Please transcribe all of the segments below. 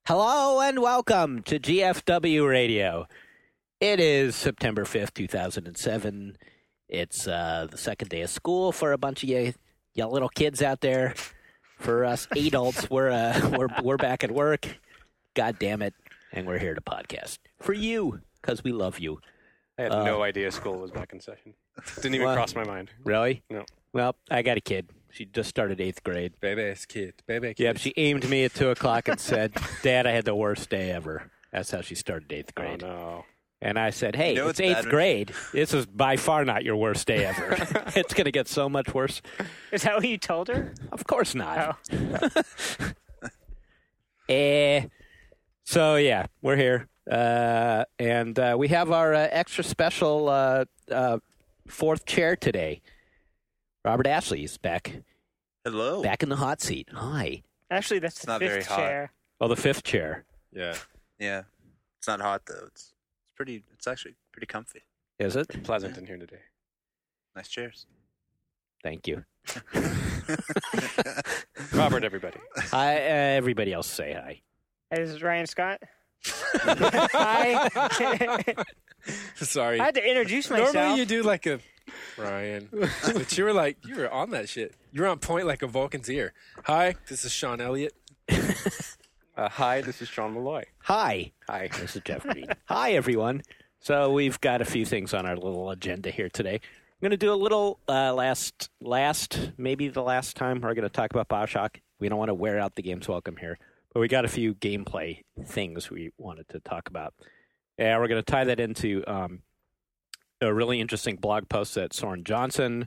Hello and welcome to GFW Radio. It is September 5th, 2007. It's the second day of school for a bunch of you little kids out there. For us adults, we're back at work. God damn it. And we're here to podcast. For you, because we love you. I had no idea school was back in session. Didn't even cross my mind. Really? No. Well, I got a kid. She just started 8th grade. Baby's kid. Yep, she aimed me at 2 o'clock and said, Dad, I had the worst day ever. That's how she started 8th grade. Oh, no. And I said, hey, You know it's what's 8th bad? grade. This is by far not your worst day ever. It's going to get so much worse. Is that what you told her? Of course not. Oh. So, yeah, we're here. And we have our extra special fourth chair today. Robert Ashley is back Hello. in the hot seat. Hi. Actually, that's the not very fifth hot. chair. Oh, the fifth chair. Yeah. Yeah. It's not hot though. It's pretty. It's actually pretty comfy. Is it? Pleasant in here today. Nice chairs. Thank you. Robert, everybody. Hi, everybody else say hi. Hey, this is Ryan Scott. Hi. Sorry. I had to introduce myself. Normally you do like a Ryan, but you were on that shit. You were on point like a Vulcan's ear. Hi, this is Sean Elliott. Hi, this is Sean Malloy. Hi. Hi. This is Jeff Green. Hi, everyone. So we've got a few things on our little agenda here today. I'm going to do a little maybe the last time, we're going to talk about BioShock. We don't want to wear out the game's welcome here, but we got a few gameplay things we wanted to talk about. And we're going to tie that into a really interesting blog post that Soren Johnson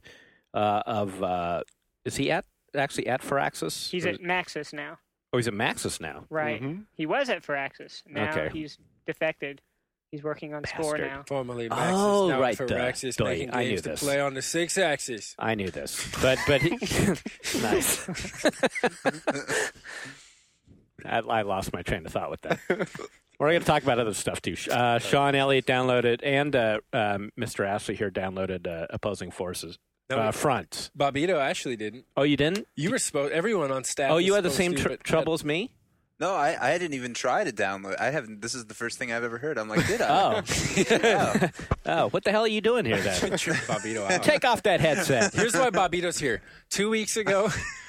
is he actually at Firaxis? He's at Maxis now. Oh, he's at Maxis now. Right. Mm-hmm. He was at Firaxis. Now Okay. he's defected. He's working on Spore Bastard. now. Formerly Maxis, Oh, now right, for duh. Maxis, Duh, making I knew games to this. play on the 6-axis. I knew this, but nice. I lost my train of thought with that. We're going to talk about other stuff too. Sean Elliott downloaded, and Mr. Ashley here downloaded Opposing Forces No, Front. Bobito actually didn't. Oh, you didn't? You were supposed. Everyone on staff. Oh, was you had the supposed same to, but trouble as me? No, I didn't even try to download. I haven't. This is the first thing I've ever heard. I'm like, did I? Oh, Wow. oh, what the hell are you doing here then? Trip Bobito out. Take off that headset. Here's why Bobito's here. 2 weeks ago,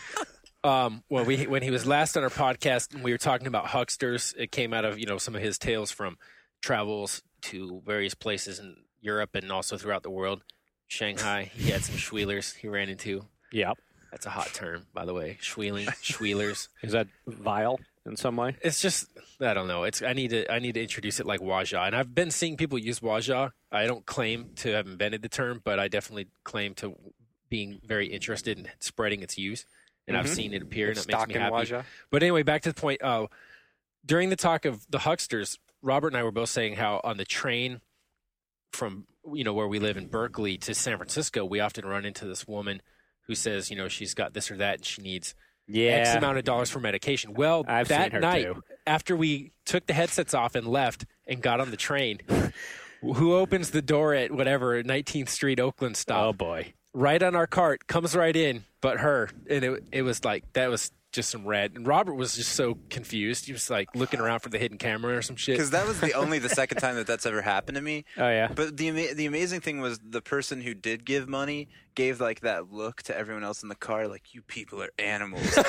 when he was last on our podcast, and we were talking about hucksters. It came out of some of his tales from travels to various places in Europe and also throughout the world. Shanghai, he had some schwielers he ran into. Yep. That's a hot term, by the way. Schwielers. Is that vile in some way? It's just I don't know. I need to introduce it like Waja, and I've been seeing people use Waja. I don't claim to have invented the term, but I definitely claim to being very interested in spreading its use. And I've seen it appear, and it makes me Stock and happy. Waja. But anyway, back to the point. During the talk of the hucksters, Robert and I were both saying how on the train from where we live in Berkeley to San Francisco, we often run into this woman who says she's got this or that and she needs X amount of dollars for medication. Well, I've that seen her night, too. after we took the headsets off and left and got on the train, who opens the door at 19th Street, Oakland stop? Oh boy. Right on our cart, comes right in, but her. And it was like, that was just some red. And Robert was just so confused. He was like looking around for the hidden camera or some shit. Because that was the second time that's ever happened to me. Oh yeah. But the amazing thing was the person who did give money gave like that look to everyone else in the car, like, you people are animals. And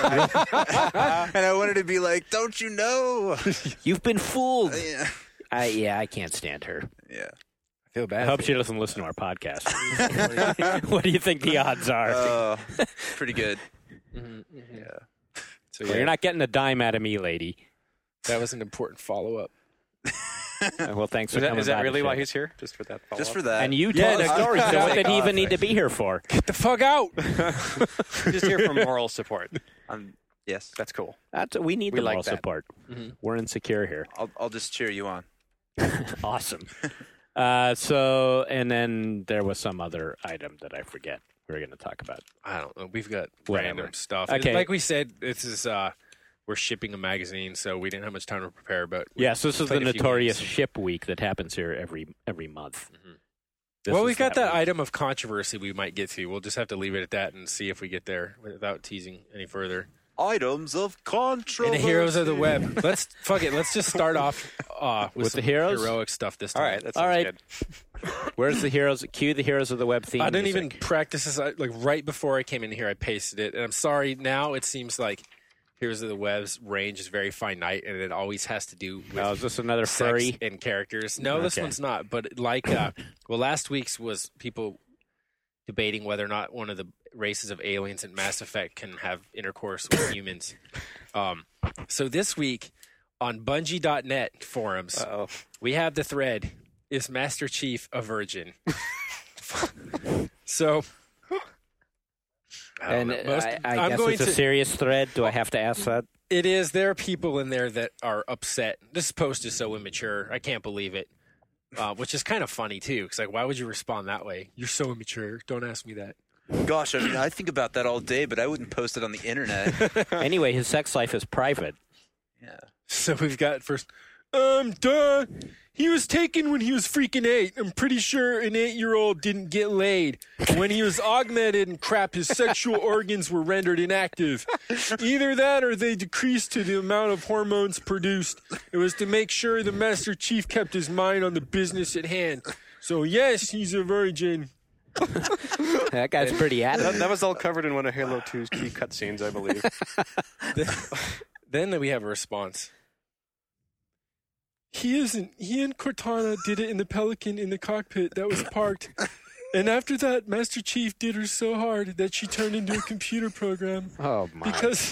I wanted to be like, don't you know? You've been fooled. Yeah. I can't stand her. Yeah. I feel I bad. hope she doesn't listen to our podcast. What do you think the odds are? Pretty good. Yeah. So Well, you're not getting a dime out of me, lady. That was an important follow-up. Well, thanks for coming Is that by really to why share. he's here? Just for that follow-up? Just for that. And you Yeah, told the no, story, so what fuck did he even off. need to be here for? Get the fuck out! Just here for moral support. Yes. That's cool. We need We the like moral that. support. We're insecure here. I'll just cheer you on. Awesome. And then there was some other item that I forget we were going to talk about. I don't know. We've got Whatever. random stuff. Okay. Like we said, this is we're shipping a magazine, so we didn't have much time to prepare. But we Yes, this is the played a few notorious games. ship week that happens here every month. This Well, is we've got that week. item of controversy we might get to. We'll just have to leave it at that and see if we get there without teasing any further. items of controversy. And the heroes of the web. Let's just start off with the some heroes? heroic stuff this time. All right, that sounds All right. good. Where's the heroes? Cue the heroes of the web theme. I didn't even music. practice this. Like right before I came in here, I pasted it, and I'm sorry. Now it seems like Heroes of the Web's range is very finite, and it always has to do with Oh, is this another sex furry? and characters. No, this Okay. one's not. But like, well, last week's was people debating whether or not one of the races of aliens in Mass Effect can have intercourse with humans. So this week on Bungie.net forums, Uh-oh. we have the thread: "Is Master Chief a virgin?" So, I don't And know. I I'm guess going it's a to. serious thread. Do I have to ask that? It is. There are people in there that are upset. This post is so immature. I can't believe it. Which is kind of funny too. Because like, why would you respond that way? You're so immature. Don't ask me that. Gosh, I mean, I think about that all day, but I wouldn't post it on the internet. Anyway, his sex life is private. Yeah. So we've got first. Duh. He was taken when he was freaking 8. I'm pretty sure an 8-year-old didn't get laid. When he was augmented and crap, his sexual organs were rendered inactive. Either that or they decreased to the amount of hormones produced. It was to make sure the Master Chief kept his mind on the business at hand. So yes, he's a virgin. That guy's pretty adamant. That was all covered in one of Halo 2's key cutscenes, I believe. Then we have a response. He isn't. He and Cortana did it in the Pelican in the cockpit that was parked. And after that, Master Chief did her so hard that she turned into a computer program. Oh my!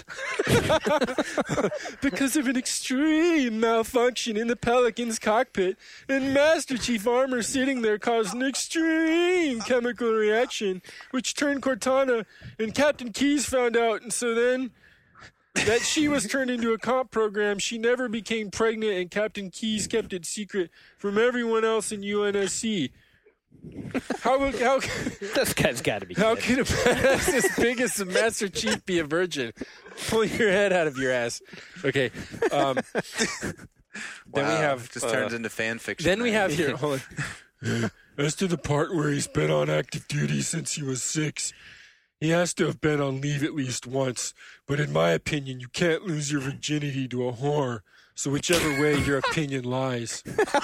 Because of an extreme malfunction in the Pelican's cockpit, and Master Chief armor sitting there caused an extreme chemical reaction, which turned Cortana, and Captain Keyes found out, and so then that she was turned into a comp program. She never became pregnant, and Captain Keyes kept it secret from everyone else in UNSC. How This guy's got to be. how kidding. could a badass as big as the Master Chief be a virgin? Pull your head out of your ass. Okay. Then we Wow, have. just turns into fan fiction. Then we man. have here. Hold on. As to the part where he's been on active duty since he was 6, he has to have been on leave at least once. But in my opinion, you can't lose your virginity to a whore. So whichever way your opinion lies.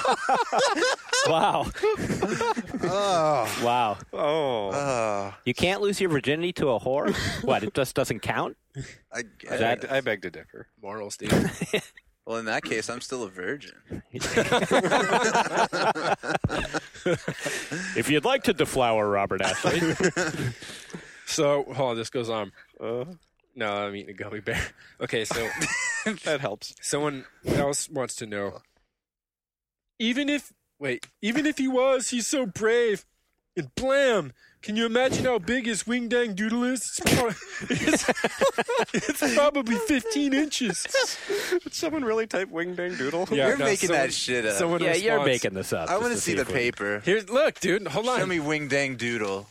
Wow! Oh. Wow! Oh. You can't lose your virginity to a whore. What? It just doesn't count. I beg to differ. Morals, dude. Well, in that case, I'm still a virgin. If you'd like to deflower Robert Ashley, So, hold on, this goes on. No, I'm eating a gummy bear. Okay, so That helps. someone else wants to know. Even if he was, he's so brave. And blam! Can you imagine how big his wing dang doodle is? It's probably 15 inches. Did someone really type wing dang doodle? Yeah, You're no, making someone- that shit up. Someone yeah, you're responds. making this up. I just want to see the if we- paper. Here's look, dude. Hold on. Show me wing dang doodle.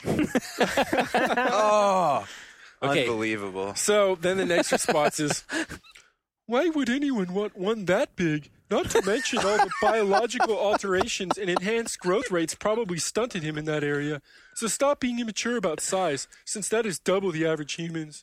Oh, Okay. unbelievable. So then the next response is, why would anyone want one that big? Not to mention all the biological alterations and enhanced growth rates probably stunted him in that area. So stop being immature about size, since that is double the average humans.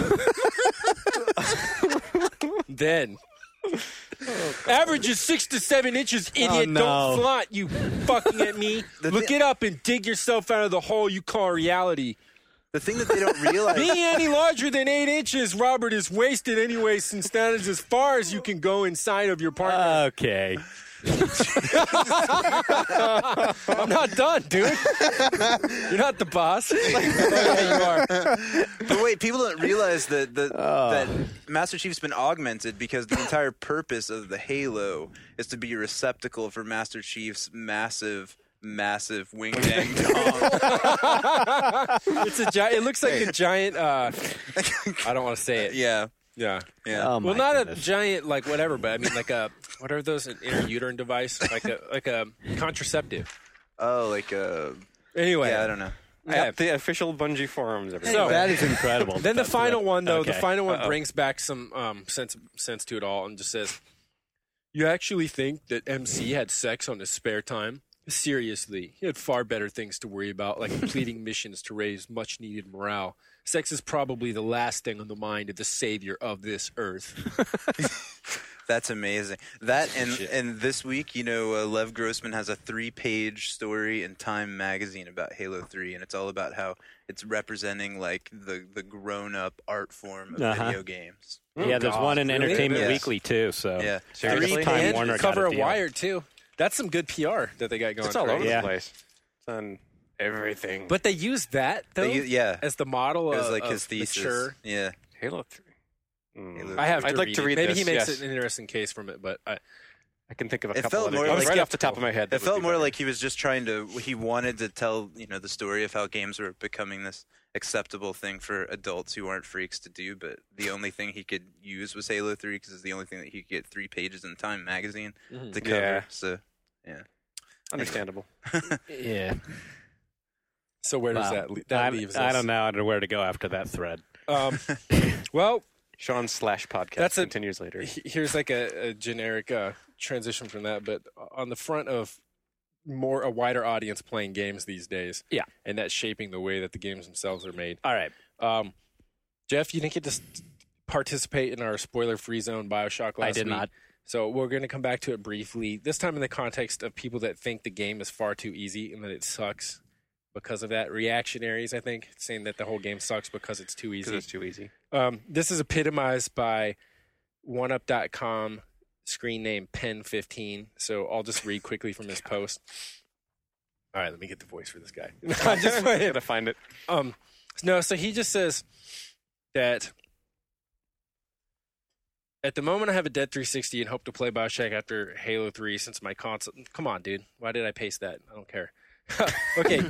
Then, average is 6 to 7 inches, idiot. Oh, no. Don't flaunt, you fucking at me. Look it up and dig yourself out of the hole you call reality. The thing that they don't realize. Being any larger than 8 inches, Robert, is wasted anyway, since that is as far as you can go inside of your partner. Okay. I'm not done, dude. You're not the boss. Oh, yeah, you are. But wait, people don't realize that Master Chief's been augmented because the entire purpose of the Halo is to be a receptacle for Master Chief's massive wing dang dong. It's a giant. It looks like a giant. I don't want to say it. Yeah. Yeah. Oh, my Well, not goodness. a giant like whatever, but I mean like a what are those, an intrauterine device, like a contraceptive. Oh, Anyway, yeah, I don't know. At the official Bungie forums. Everybody. So- That is incredible. Then the final one, though, the Okay. final one brings back some sense to it all, and just says, "You actually think that MC had sex on his spare time? Seriously, he had far better things to worry about, like completing missions to raise much-needed morale. Sex is probably the last thing on the mind of the savior of this earth. That's amazing. That and this week, Lev Grossman has a 3-page story in Time magazine about Halo 3, and it's all about how it's representing like the grown-up art form of video games. Yeah, there's one in really? Entertainment Yes. Weekly too. So Yeah, I guess Seriously? Time And Warner cover got a a deal. Wired too. That's some good PR that they got going. It's all for over it. Yeah. the place. It's on everything. But they use that though, yeah, as the model it was of like his thesis. mature. Yeah, Halo 3. Halo I have. I'd to like read to it. read Maybe this, he makes yes. an interesting case from it, but I can think of a It couple felt other more games like- right off the top of my head. it felt more like he was just trying to. He wanted to tell the story of how games were becoming this acceptable thing for adults who aren't freaks to do. But the only thing he could use was Halo 3 because it's the only thing that he could get 3 pages in Time magazine to cover. Yeah. So yeah. understandable. Yeah. so where does Wow. that leaves us? I don't know where to go after that thread. Well, Sean / podcast That's a- continues later. here's like a generic transition from that, but on the front of a wider audience playing games these days, Yeah. and that's shaping the way that the games themselves are made. All right. Jeff, you didn't get to participate in our spoiler-free zone BioShock last I did week. not. So we're going to come back to it briefly, this time in the context of people that think the game is far too easy and that it sucks because of that. Reactionaries, I think, saying that the whole game sucks because it's too Because easy. it's too easy. This is epitomized by OneUp.com screen name Pen15. So I'll just read quickly from his post. All right, let me get the voice for this guy. I'm just playing. Gotta find it. No, so he just says that at the moment I have a dead 360 and hope to play BioShock after Halo 3 since my console. Come on, dude. Why did I paste that? I don't care. Okay.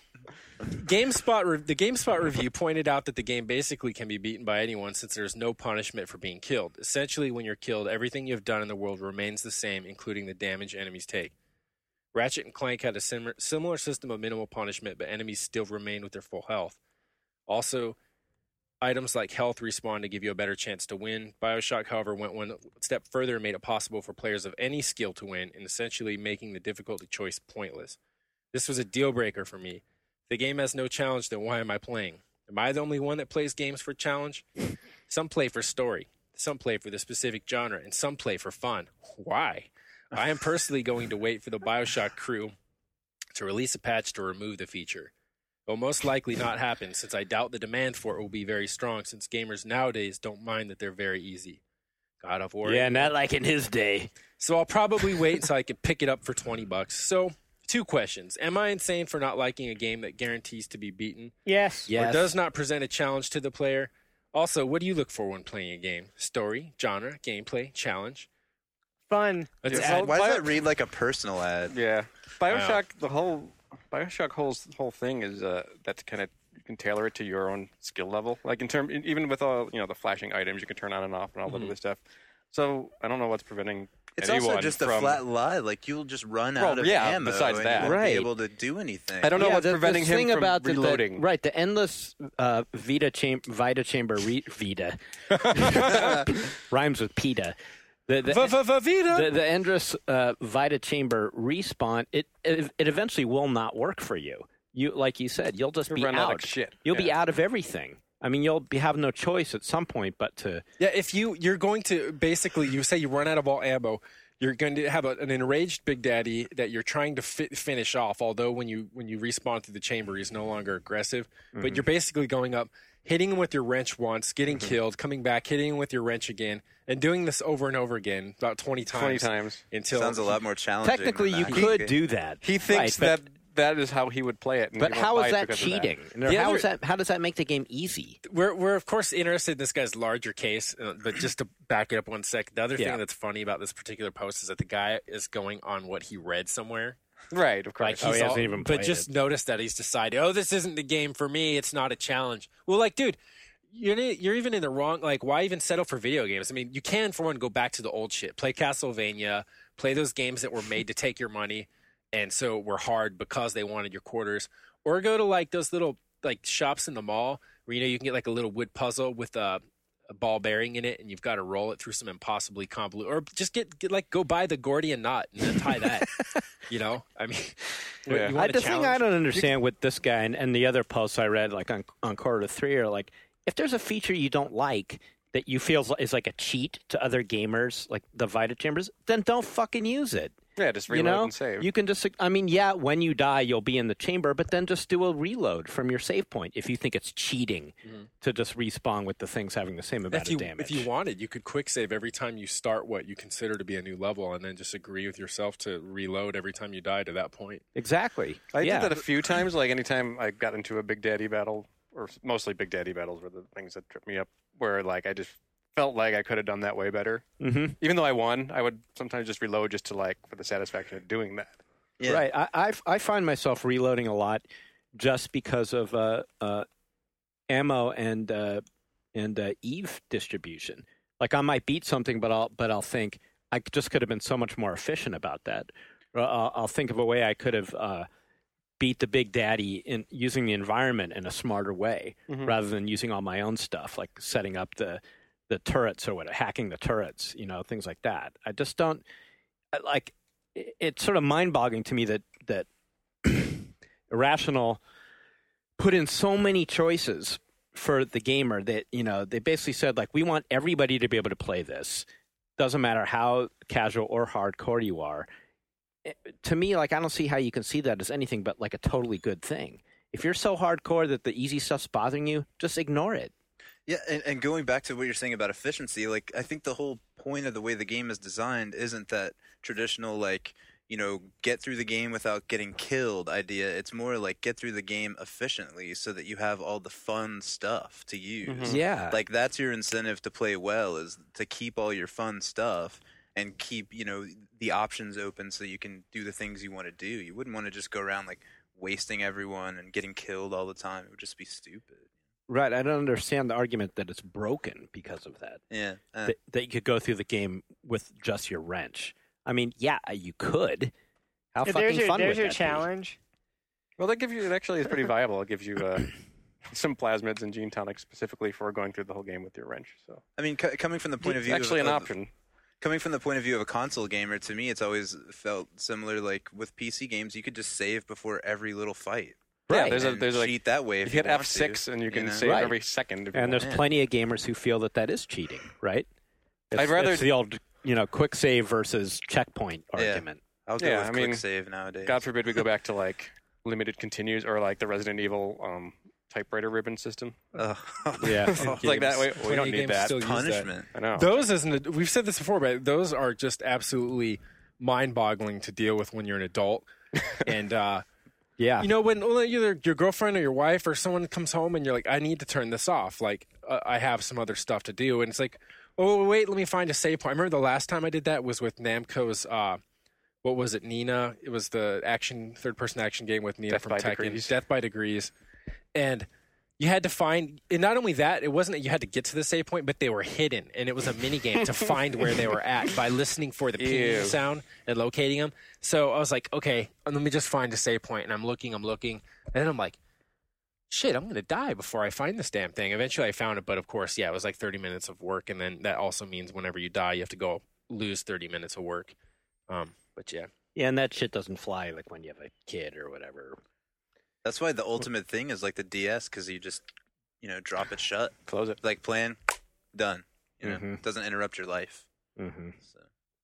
The GameSpot review pointed out that the game basically can be beaten by anyone since there's no punishment for being killed. Essentially, when you're killed, everything you've done in the world remains the same, including the damage enemies take. Ratchet and Clank had a similar system of minimal punishment, but enemies still remain with their full health. Also, items like health respawn to give you a better chance to win. BioShock, however, went one step further and made it possible for players of any skill to win, and essentially making the difficulty choice pointless. This was a deal breaker for me. If the game has no challenge, then why am I playing? Am I the only one that plays games for challenge? Some play for story, some play for the specific genre, and some play for fun. Why? I am personally going to wait for the BioShock crew to release a patch to remove the feature. It will most likely not happen, since I doubt the demand for it will be very strong, since gamers nowadays don't mind that they're very easy. God of War. Yeah, not like in his day. So I'll probably wait until I can pick it up for $20. So, 2 questions. Am I insane for not liking a game that guarantees to be beaten? Yes. Yes. Or does not present a challenge to the player? Also, what do you look for when playing a game? Story, genre, gameplay, challenge? Fun. Let's Yeah, add. Why does that read like a personal ad? Yeah. BioShock, the whole thing is that kind of you can tailor it to your own skill level. Like even with all the flashing items you can turn on and off and all that other stuff. So I don't know what's preventing It's anyone also just a from. flat lie. Like you'll just run out of yeah, ammo besides and that. you won't Right. be able to do anything. I don't know what's the preventing him thing from about reloading. the endless Vita chamber Vita rhymes with PETA. The endless Vita chamber respawn. It eventually will not work for you. Like you said, you'll just You'll be run out of out. shit. You'll be Yeah. out of everything. I mean, you'll have no choice at some point but to. Yeah, if you're going to basically, you say you run out of all ammo, you're going to have an enraged Big Daddy that you're trying to finish off. Although when you respawn through the chamber, he's no longer aggressive. But you're basically going up, hitting him with your wrench once, getting killed, coming back, hitting him with your wrench again, and doing this over and over again about 20 times. 20 times. Until Sounds a lot more challenging. Technically, than you that. could do that. He thinks Right, that is how he would play it. And But he won't how buy is it that because of cheating? The How other- is that? How does that make the game easy? We're of course interested in this guy's larger case, but just to back it up 1 sec, the other Yeah. thing that's funny about this particular post is that the guy is going on what he read somewhere. Right, of course. Like Oh, he he's hasn't even but played just it. notice that he's decided, oh, this isn't the game for me. It's not a challenge. Well, like, dude, you're even in the wrong. Like, why even settle for video games? I mean, you can, for one, go back to the old shit. Play Castlevania. Play those games that were made to take your money, and so were hard because they wanted your quarters. Or go to like those little like shops in the mall where you can get like a little wood puzzle with a ball bearing in it, and you've got to roll it through some impossibly convoluted, or just get go buy the Gordian knot and then tie that. You know, I mean, Yeah. you want The a thing I challenge? don't understand with this guy and the other posts I read, like on Quarter 3, are like, if there's a feature you don't like that you feel is like a cheat to other gamers, like the Vita Chambers, then don't fucking use it. Yeah, just You reload know, and save. you can just, I mean, yeah, when you die, you'll be in the chamber, but then just do a reload from your save point if you think it's cheating to just respawn with the things having the same amount of damage. If you wanted, you could quick save every time you start what you consider to be a new level, and then just agree with yourself to reload every time you die to that point. Exactly. I yeah. did that a few times. Like anytime I got into a Big Daddy battle, or mostly Big Daddy battles were the things that tripped me up, where like I just felt like I could have done that way better. Mm-hmm. Even though I won, I would sometimes just reload just to like for the satisfaction of doing that. Yeah. Right. I find myself reloading a lot just because of ammo and Eve distribution. Like I might beat something, but I'll think I just could have been so much more efficient about that. Or I'll think of a way I could have beat the Big Daddy in using the environment in a smarter way, rather than using all my own stuff, like setting up the turrets or hacking the turrets, you know, things like that. I just don't like. It's sort of mind-boggling to me that Irrational put in so many choices for the gamer that, you know, they basically said, like, we want everybody to be able to play this. Doesn't matter how casual or hardcore you are. To me, like, I don't see how you can see that as anything but, like, a totally good thing. If you're so hardcore that the easy stuff's bothering you, just ignore it. Yeah, and going back to what you're saying about efficiency, like I think the whole point of the way the game is designed isn't that traditional, like, you know, get through the game without getting killed idea. It's more like get through the game efficiently so that you have all the fun stuff to use. Yeah. Like that's your incentive to play well, is to keep all your fun stuff and keep, you know, the options open so you can do the things you want to do. You wouldn't want to just go around like wasting everyone and getting killed all the time. It would just be stupid. Right. I don't understand the argument that it's broken because of that. Yeah. That you could go through the game with just your wrench. I mean, yeah, you could. How If fucking fun there's would your that be? challenge. Well, they give you. It actually is pretty viable. It gives you some plasmids and gene tonics specifically for going through the whole game with your wrench. So I mean, coming from the point of it's view actually of, an option. Coming from the point of view of a console gamer, to me, it's always felt similar. Like with PC games, you could just save before every little fight. Yeah, Right. there's like cheat that way. you If hit want F6 to, and you can know? save Right. every second. If you And want. there's plenty of gamers who feel that is cheating, right? I'd rather- it's the old, you know, quick save versus checkpoint Yeah. argument. I'll go Yeah, with I quick mean, save nowadays. God forbid we go back to like limited continues or like the Resident Evil typewriter ribbon system. Ugh. Yeah. It's like that way. We Plenty don't of need games that. still use that. Punishment. I know. Those isn't. We've said this before, but those are just absolutely mind-boggling to deal with when you're an adult. And Yeah. you know, when either your girlfriend or your wife or someone comes home and you're like, I need to turn this off. Like, I have some other stuff to do, and it's like, oh wait, let me find a save point. I remember the last time I did that was with Namco's. What was it, Nina? It was the third-person action game with Nina Death from by Tekken. Degrees. Death by Degrees, and you had to find. And not only that, it wasn't that you had to get to the save point, but they were hidden, and it was a mini game to find where they were at by listening for the ping Ew. sound and locating them. So I was like, okay, let me just find a save point, and I'm looking, and then I'm like, shit, I'm gonna die before I find this damn thing. Eventually, I found it, but of course, yeah, it was like 30 minutes of work, and then that also means whenever you die, you have to go lose 30 minutes of work. But yeah. Yeah, and that shit doesn't fly like when you have a kid or whatever. That's why the ultimate thing is like the DS, because you just, you know, drop it shut. Close it. Like plan, done. You know, Mhm. it doesn't interrupt your life. Mm-hmm. So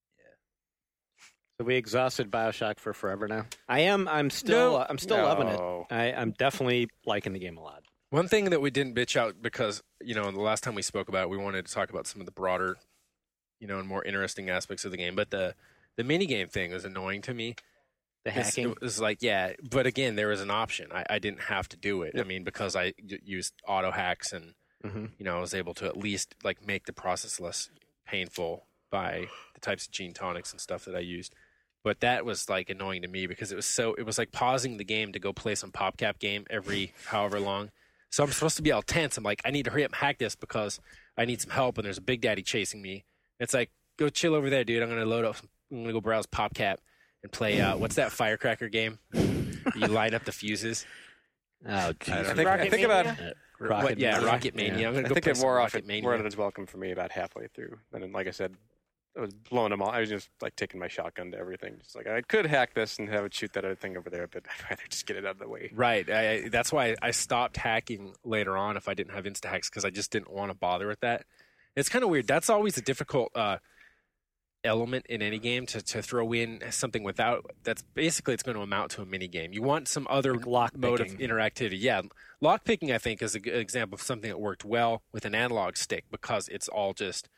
So we exhausted BioShock for forever now. I'm still loving it. No. I'm definitely liking the game a lot. One thing that we didn't bitch out because, you know, the last time we spoke about it, we wanted to talk about some of the broader, you know, and more interesting aspects of the game. But the minigame thing was annoying to me. The hacking. It was like, yeah, but again, there was an option. I didn't have to do it. I mean, because I used auto hacks and, Mhm. you know, I was able to at least like make the process less painful by the types of gene tonics and stuff that I used. But that was like annoying to me because it was like pausing the game to go play some PopCap game every however long. So I'm supposed to be all tense. I'm like, I need to hurry up and hack this because I need some help and there's a Big Daddy chasing me. It's like, go chill over there, dude. I'm going to load up. I'm going to go browse PopCap and play, what's that firecracker game? You light up the fuses. Oh, I jeez. don't I think about. Rocket Rocket Mania. I'm gonna I go think play it some wore off. Rocket It wore Mania. out its welcome for me about halfway through. And then, like I said, I was blowing them all. I was just like taking my shotgun to everything. Just like I could hack this and have it shoot that other thing over there, but I'd rather just get it out of the way. Right. That's why I stopped hacking later on if I didn't have insta hacks because I just didn't want to bother with that. It's kind of weird. That's always a difficult element in any game to throw in something without. That's basically it's going to amount to a mini game. You want some other lock mode of picking. interactivity. Yeah, lock picking I think is a good example of something that worked well with an analog stick because it's all just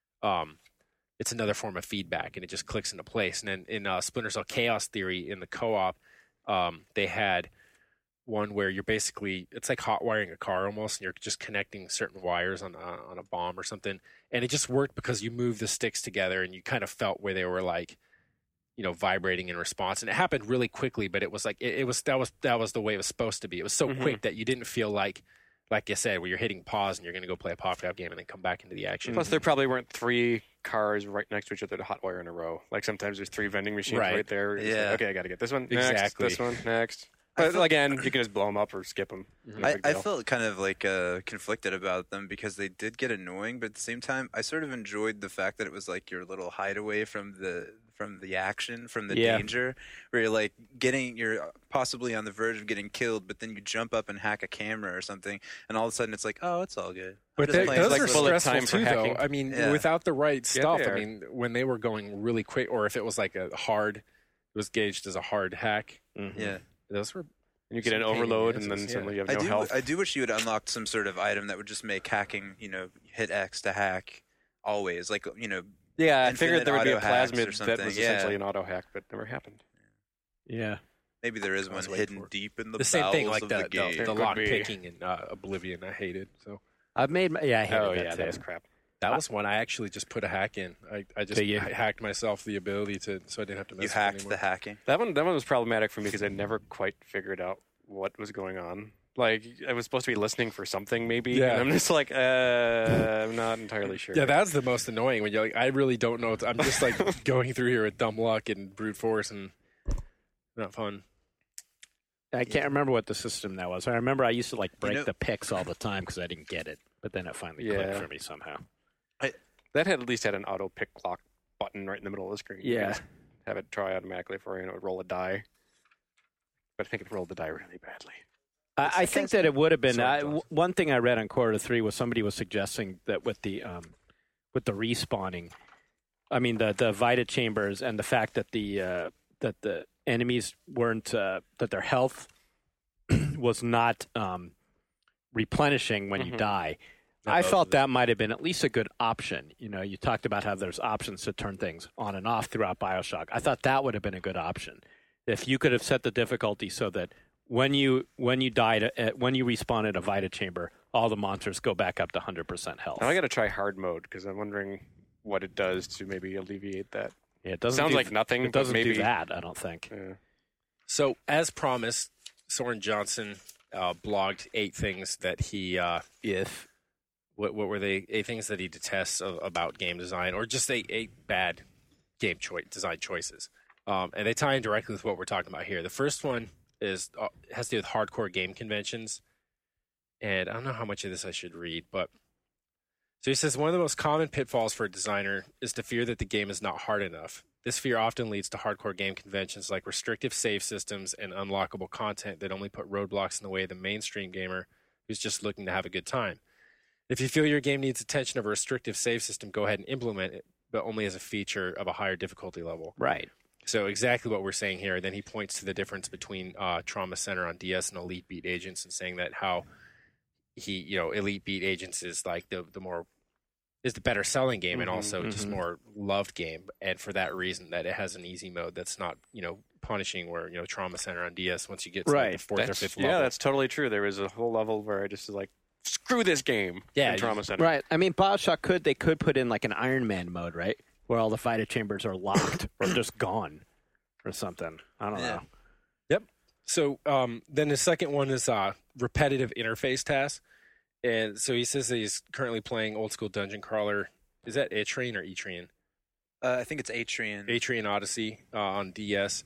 it's another form of feedback and it just clicks into place. And then in Splinter Cell Chaos Theory in the co-op, they had one where you're basically it's like hot wiring a car almost, and you're just connecting certain wires on a bomb or something, and it just worked because you moved the sticks together and you kind of felt where they were like, vibrating in response, and it happened really quickly. But it was like that was the way it was supposed to be. It was so quick that you didn't feel like you said, where you're hitting pause and you're going to go play a PopCap game and then come back into the action. Plus, there probably weren't 3 cars right next to each other to hotwire in a row. Like sometimes there's 3 vending machines right there. It's Yeah. like, okay, I got to get this one. Next, Exactly. this one. Next. But again, you can just blow them up or skip them. I felt kind of like conflicted about them because they did get annoying, but at the same time, I sort of enjoyed the fact that it was like your little hideaway from the action, from the danger, where you're possibly on the verge of getting killed, but then you jump up and hack a camera or something, and all of a sudden it's like, oh, it's all good. But I'm just playing those like are bullet stressful time for too, though. hacking. I mean, Yeah. without the right stuff. they I are. mean, when they were going really quick, or if it was like it was gauged as a hard hack. Yeah. Those were. And you get an Some pain in the overload, asses, and then yeah. suddenly you have no health. I do wish you had unlocked some sort of item that would just make hacking, hit X to hack always. Like, Yeah, I infinite figured there would be a auto hacks or plasmid that something, was yeah. essentially an auto hack, but never happened. Yeah. maybe there is one was waiting hidden for it. deep in The same thing, bowels like of the the game. There the could lock be. picking in Oblivion. I hated so. I've made I hated Oh that yeah, too. that was crap. That was one I actually just put a hack in. I just So you- hacked myself the ability to, so I didn't have to mess You with it hacked anymore. the hacking. That one was problematic for me because I never quite figured out what was going on. Like I was supposed to be listening for something, maybe. Yeah. And I'm just like, I'm not entirely sure. Yeah, that's the most annoying when you're like, I really don't know. I'm just like going through here with dumb luck and brute force and not fun. I can't remember what the system that was. I remember I used to like break know- the picks all the time because I didn't get it, but then it finally clicked Yeah. for me somehow. That had at least had an auto pick clock button right in the middle of the screen. You could Yeah. just have it try automatically for you, and it would roll a die. But I think it rolled the die really badly. I think that it would have been. Sorry, Johnson. One thing I read on Quarter 3 was somebody was suggesting that with the respawning, I mean the Vita chambers and the fact that the enemies weren't that their health was not replenishing when you die. I felt that might have been at least a good option. You talked about how there's options to turn things on and off throughout BioShock. I thought that would have been a good option. If you could have set the difficulty so that when you died, when you respawn in a Vita chamber, all the monsters go back up to 100% health. Now I got to try hard mode because I'm wondering what it does to maybe alleviate that. Yeah, it doesn't Sounds do- like nothing, It but doesn't maybe do that, I don't think. Yeah. So, as promised, Soren Johnson blogged 8 things that he what were they? 8 things that he detests about game design, or just 8 bad game design choices. And they tie in directly with what we're talking about here. The first one has to do with hardcore game conventions. And I don't know how much of this I should read, but so he says one of the most common pitfalls for a designer is to fear that the game is not hard enough. This fear often leads to hardcore game conventions like restrictive save systems and unlockable content that only put roadblocks in the way of the mainstream gamer who's just looking to have a good time. If you feel your game needs attention of a restrictive save system, go ahead and implement it, but only as a feature of a higher difficulty level. Right. So exactly what we're saying here. Then he points to the difference between Trauma Center on DS and Elite Beat Agents, and saying that how Elite Beat Agents is like the more is the better selling game and also just more loved game, and for that reason that it has an easy mode that's not punishing. Where Trauma Center on DS, once you get to like the 4th or 5th level, that's totally true. There was a whole level where I just was like, screw this game. Yeah, in Trauma Center. Right. I mean, BioShock could put in like an Iron Man mode, right? Where all the Vita chambers are locked or just gone or something. I don't know. Yep. So then the second one is repetitive interface tasks. And so he says that he's currently playing old school dungeon crawler. Is that Atrian or Etrian? I think it's Atrian. Atrian Odyssey on DS.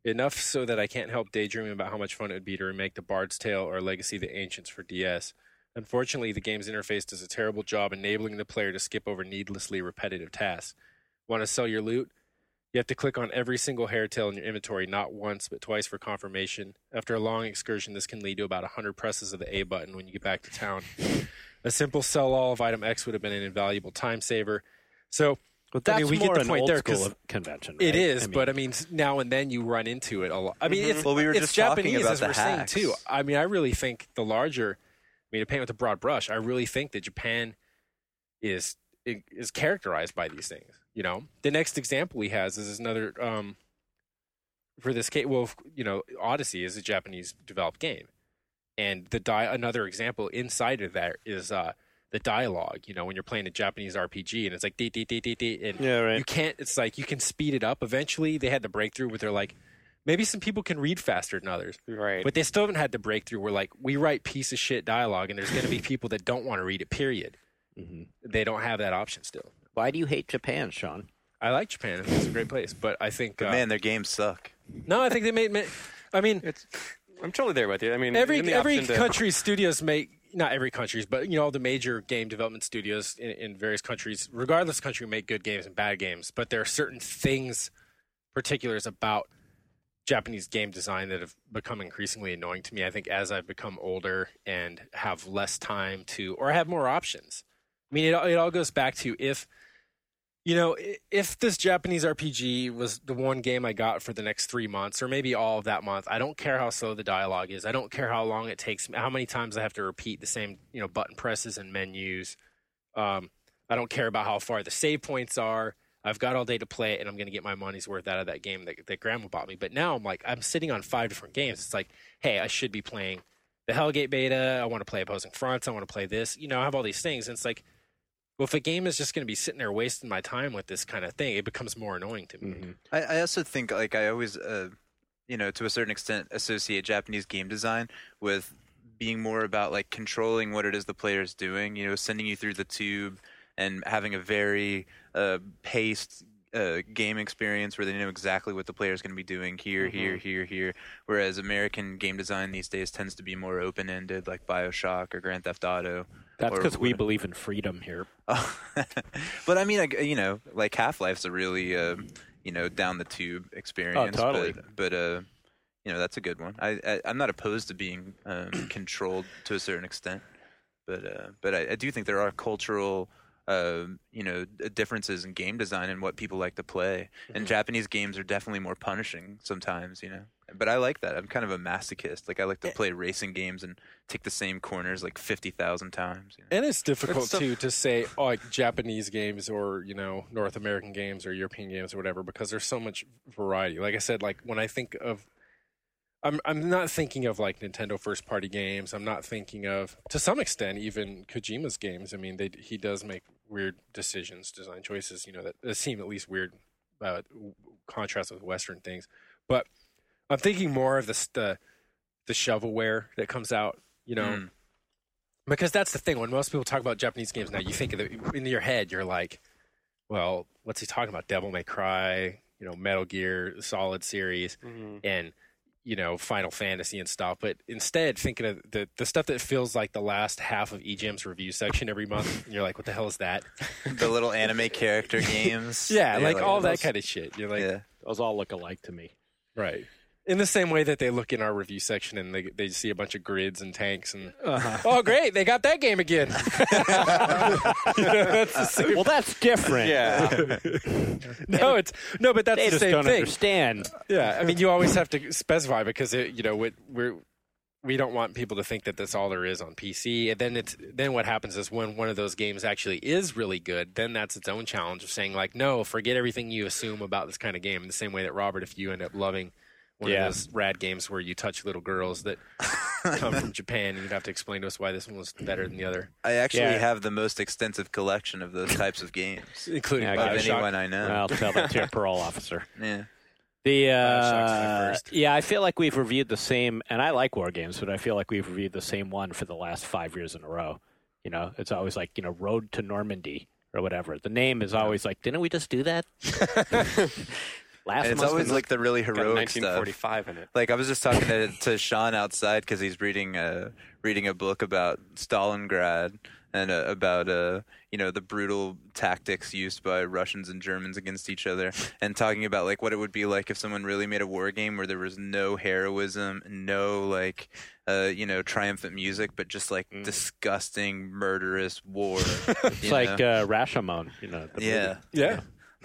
Enough so that I can't help daydreaming about how much fun it would be to remake The Bard's Tale or Legacy of the Ancients for DS. Unfortunately, the game's interface does a terrible job enabling the player to skip over needlessly repetitive tasks. Want to sell your loot? You have to click on every single hairtail in your inventory not once but twice for confirmation. After a long excursion, this can lead to about 100 presses of the A button when you get back to town. A simple sell-all of item X would have been an invaluable time saver. So, But that's we more get the an point old there school 'cause convention. it right? is, but I mean, now and then you run into it a lot. I mean, it's, Well, we were it's just talking Japanese, about as the we're saying hacks. too. I mean, I really think to paint with a broad brush, I really think that Japan is characterized by these things. You know, the next example he has is another for this case. Well, you know, Odyssey is a Japanese developed game, and another example inside of that is the dialogue. You know, when you're playing a Japanese RPG and it's like dee dee dee dee dee, and Yeah, right. you can't. It's like you can speed it up. Eventually, they had the breakthrough where they're like, maybe some people can read faster than others. Right. But they still haven't had the breakthrough where, like, we write piece of shit dialogue and there's going to be people that don't want to read it, period. Mm-hmm. They don't have that option still. Why do you hate Japan, Sean? I like Japan. I think it's a great place. But I think... Man, their games suck. no, I think they made... I mean, I'm totally there with you. I mean, every even the option to- country's studios make... Not every country's, but, you know, all the major game development studios in various countries, regardless of country, make good games and bad games. But there are certain things, particulars about Japanese game design that have become increasingly annoying to me. I think as I've become older and have less time or have more options. I mean, it all goes back to if this Japanese RPG was the one game I got for the next 3 months or maybe all of that month, I don't care how slow the dialogue is. I don't care how long it takes, how many times I have to repeat the same, you know, button presses and menus. I don't care about how far the save points are. I've got all day to play it, and I'm going to get my money's worth out of that game that Grandma bought me. But now I'm sitting on 5 different games. It's like, hey, I should be playing the Hellgate beta. I want to play Opposing Fronts. I want to play this. You know, I have all these things. And it's like, well, if a game is just going to be sitting there wasting my time with this kind of thing, it becomes more annoying to me. Mm-hmm. I also think, like, I always, you know, to a certain extent, associate Japanese game design with being more about, like, controlling what it is the player is doing, you know, sending you through the tube and having a very paced game experience where they know exactly what the player is going to be doing here, here. Whereas American game design these days tends to be more open-ended, like BioShock or Grand Theft Auto. That's or because we whatever. believe in freedom here. Oh. But I mean, like, you know, like Half-Life's a really, you know, down the tube experience. Oh, totally. But you know, that's a good one. I'm not opposed to being controlled to a certain extent, but I do think there are cultural, you know, differences in game design and what people like to play. And Japanese games are definitely more punishing sometimes, you know. But I like that. I'm kind of a masochist. Like, I like to play racing games and take the same corners like 50,000 times. You know? And it's difficult, too, to say, like, Japanese games or, you know, North American games or European games or whatever, because there's so much variety. Like I said, like, when I think of... I'm not thinking of, like, Nintendo first-party games. I'm not thinking of, to some extent, even Kojima's games. I mean, he does make weird decisions, design choices, you know, that seem at least weird contrast with Western things. But I'm thinking more of the shovelware that comes out, you know, because that's the thing. When most people talk about Japanese games now, you think of in your head, you're like, well, what's he talking about? Devil May Cry, you know, Metal Gear Solid series, and, you know, Final Fantasy and stuff. But instead, thinking of the stuff that feels like the last half of eGEM's review section every month, and you're like, what the hell is that? The little anime character games. Yeah, like all that those- kind of shit. You're like, Yeah. Those all look alike to me. right. In the same way that they look in our review section and they see a bunch of grids and tanks and, oh, great, they got that game again. You know, that's the same. Well, that's different. Yeah. But that's They the just same don't thing. understand. Yeah, I mean, you always have to specify because you know we don't want people to think that that's all there is on PC. And then what happens is when one of those games actually is really good, then that's its own challenge of saying like, no, forget everything you assume about this kind of game. In the same way that Robert, if you end up loving one of those rad games where you touch little girls that come from Japan, and you'd have to explain to us why this one was better than the other, I actually Yeah. have the most extensive collection of those types of games including Yeah, of Bioshock. anyone I know. Well, tell that to your parole officer. Yeah. Bioshock's the first. Yeah, I feel like we've reviewed the same, and I like war games, but I feel like we've reviewed the same one for the last 5 years in a row. You know, it's always like, you know, Road to Normandy or whatever. The name is always like, didn't we just do that? Last And it's month always was- like the really Got heroic stuff. 1945 in it. Like I was just talking to Sean outside because he's reading a book about Stalingrad and about the brutal tactics used by Russians and Germans against each other, and talking about like what it would be like if someone really made a war game where there was no heroism, no like triumphant music, but just like disgusting murderous war. It's like Rashomon, the yeah. Yeah.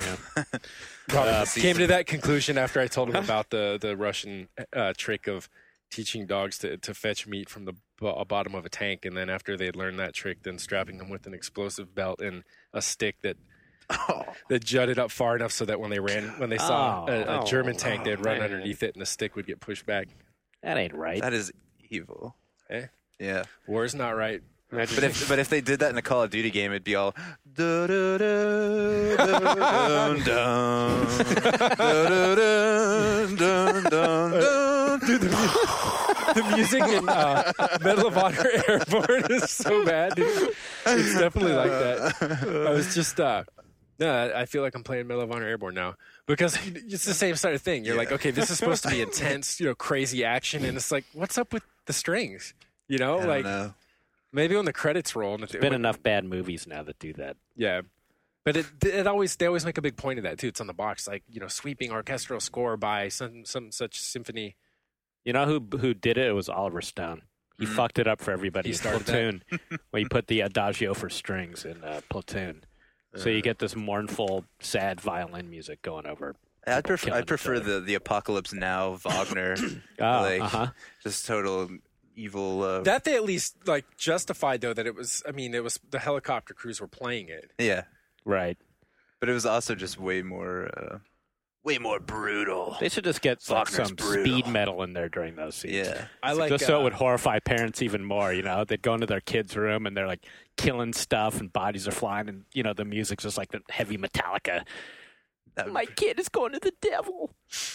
Came to that conclusion after I told him about the Russian trick of teaching dogs to fetch meat from the bottom of a tank, and then after they had learned that trick, then strapping them with an explosive belt and a stick that jutted up far enough so that when they saw a German tank, they'd run man. underneath it and the stick would get pushed back. That ain't right. That is evil. Eh? Yeah. War's not right. Imagine But if they did that in a Call of Duty game, it'd be all dun dun dun dun dun dun. The music in Medal of Honor Airborne is so bad. It's definitely like that. I was just I feel like I'm playing Medal of Honor Airborne now because it's the same sort of thing. You're like, okay, this is supposed to be intense, crazy action, and it's like, what's up with the strings? I don't Like know. maybe when the credits roll. And There's been enough bad movies now that do that. Yeah. But they always make a big point of that too. It's on the box, like sweeping orchestral score by some such symphony. You know who did it? It was Oliver Stone. He fucked it up for everybody He in started Platoon when he put the Adagio for strings in Platoon. So you get this mournful, sad violin music going over. I'd killing prefer each other. the Apocalypse Now Wagner, just total evil. That they at least justified though that it was the helicopter crews were playing it. Yeah, Right. but it was also just way more brutal. They should just get Wagner's some brutal. speed metal in there during those scenes. Yeah, I like Just so it would horrify parents even more, They'd go into their kids' room and they're like killing stuff and bodies are flying and, the music's just like the heavy Metallica. My kid is going to the devil.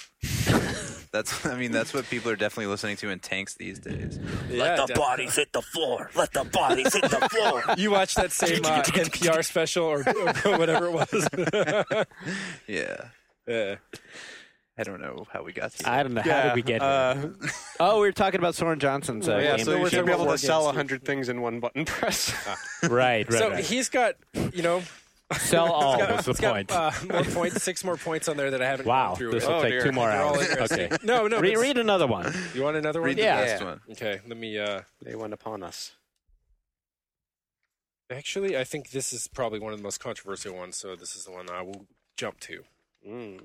that's what people are definitely listening to in tanks these days. Let the bodies hit the floor. Let the bodies hit the floor. You watched that same NPR special or whatever it was. Yeah, Yeah. I don't know how we got to I don't know. How did we get here? We were talking about Soren Johnson's yeah, game. so you we're should talking be able about to sell war games, 100 things in one button press. Right. So right. he's got, Sell all was the it's got, point. more points, 6 more points on there that I haven't Wow. gone through. This with. will Oh, take dear. 2 more They're all hours. interesting. Okay. No, Read another one. You want another one? Read the Yeah. last one. Okay, let me. They went upon us. Actually, I think this is probably one of the most controversial ones, so this is the one I will jump to. Mm.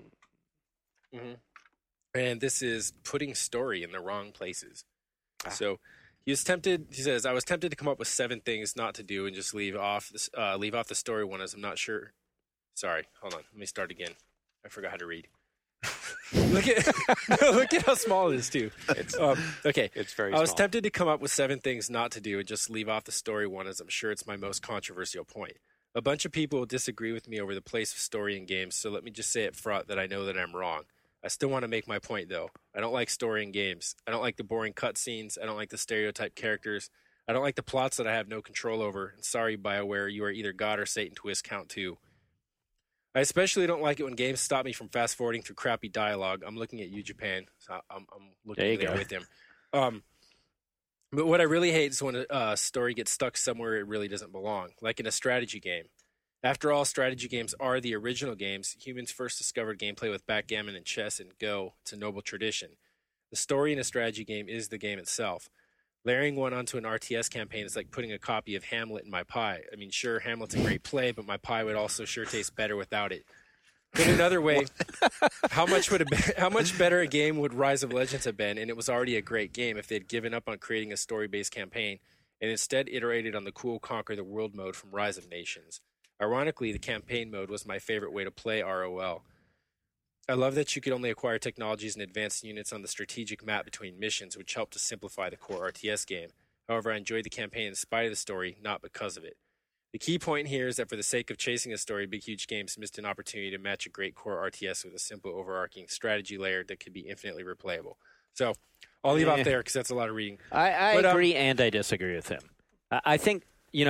And this is putting story in the wrong places. So he says, I was tempted to come up with 7 things not to do and just leave off the story one as I'm not sure. Sorry, hold on. Let me start again. I forgot how to read. look at how small it is too. It's Okay. it's very I was small. tempted to come up with 7 things not to do and just leave off the story one as I'm sure it's my most controversial point. A bunch of people will disagree with me over the place of story in games, so let me just say up front that I know that I'm wrong. I still want to make my point, though. I don't like story in games. I don't like the boring cutscenes. I don't like the stereotyped characters. I don't like the plots that I have no control over. And sorry, BioWare, you are either God or Satan to his count, too. I especially don't like it when games stop me from fast-forwarding through crappy dialogue. I'm looking at you, Japan. So I'm looking there with him. But what I really hate is when a story gets stuck somewhere it really doesn't belong, like in a strategy game. After all, strategy games are the original games. Humans first discovered gameplay with backgammon and chess and Go. It's a noble tradition. The story in a strategy game is the game itself. Layering one onto an RTS campaign is like putting a copy of Hamlet in my pie. I mean, sure, Hamlet's a great play, but my pie would also sure taste better without it. Put another way, how much better a game would Rise of Legends have been, and it was already a great game if they'd given up on creating a story-based campaign and instead iterated on the cool Conquer the World mode from Rise of Nations. Ironically, the campaign mode was my favorite way to play ROL. I love that you could only acquire technologies and advanced units on the strategic map between missions, which helped to simplify the core RTS game. However, I enjoyed the campaign in spite of the story, not because of it. The key point here is that for the sake of chasing a story, Big Huge Games missed an opportunity to match a great core RTS with a simple overarching strategy layer that could be infinitely replayable. So I'll leave off there because that's a lot of reading. I But, agree and I disagree with him. I think,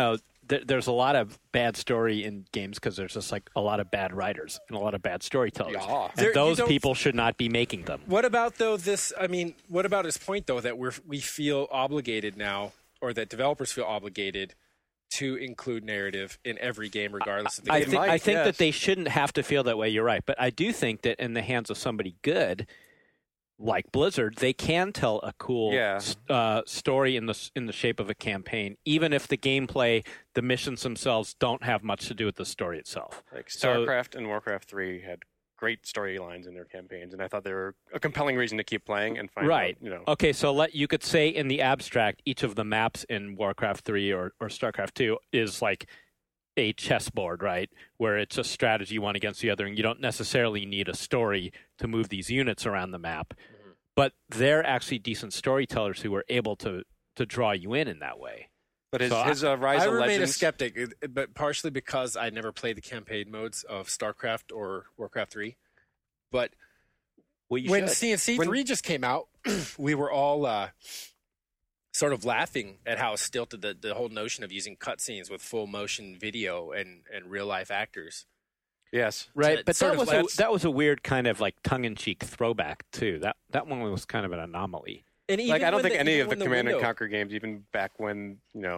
there's a lot of bad story in games because there's just like a lot of bad writers and a lot of bad storytellers. Yeah. And those people should not be making them. What about though this? I mean, what about his point though that we feel obligated now, or that developers feel obligated to include narrative in every game, regardless of the game? I think that they shouldn't have to feel that way. You're right, but I do think that in the hands of somebody good, like Blizzard, they can tell a cool story in the shape of a campaign, even if the gameplay, the missions themselves, don't have much to do with the story itself. Like StarCraft and Warcraft 3 had great storylines in their campaigns, and I thought they were a compelling reason to keep playing and find out, Okay, so you could say in the abstract, each of the maps in Warcraft 3 or StarCraft 2 is like a chessboard, right? Where it's a strategy one against the other, and you don't necessarily need a story to move these units around the map. Mm-hmm. But they're actually decent storytellers who were able to draw you in that way. But his Rise of Legends... I remain a skeptic, but partially because I never played the campaign modes of StarCraft or Warcraft 3. But when CNC 3 just came out, we were all sort of laughing at how stilted the whole notion of using cutscenes with full motion video and real-life actors. Yes. Right, but that was a weird kind of like tongue-in-cheek throwback, too. That one was kind of an anomaly. And I don't think any of the Command & Conquer games, even back when,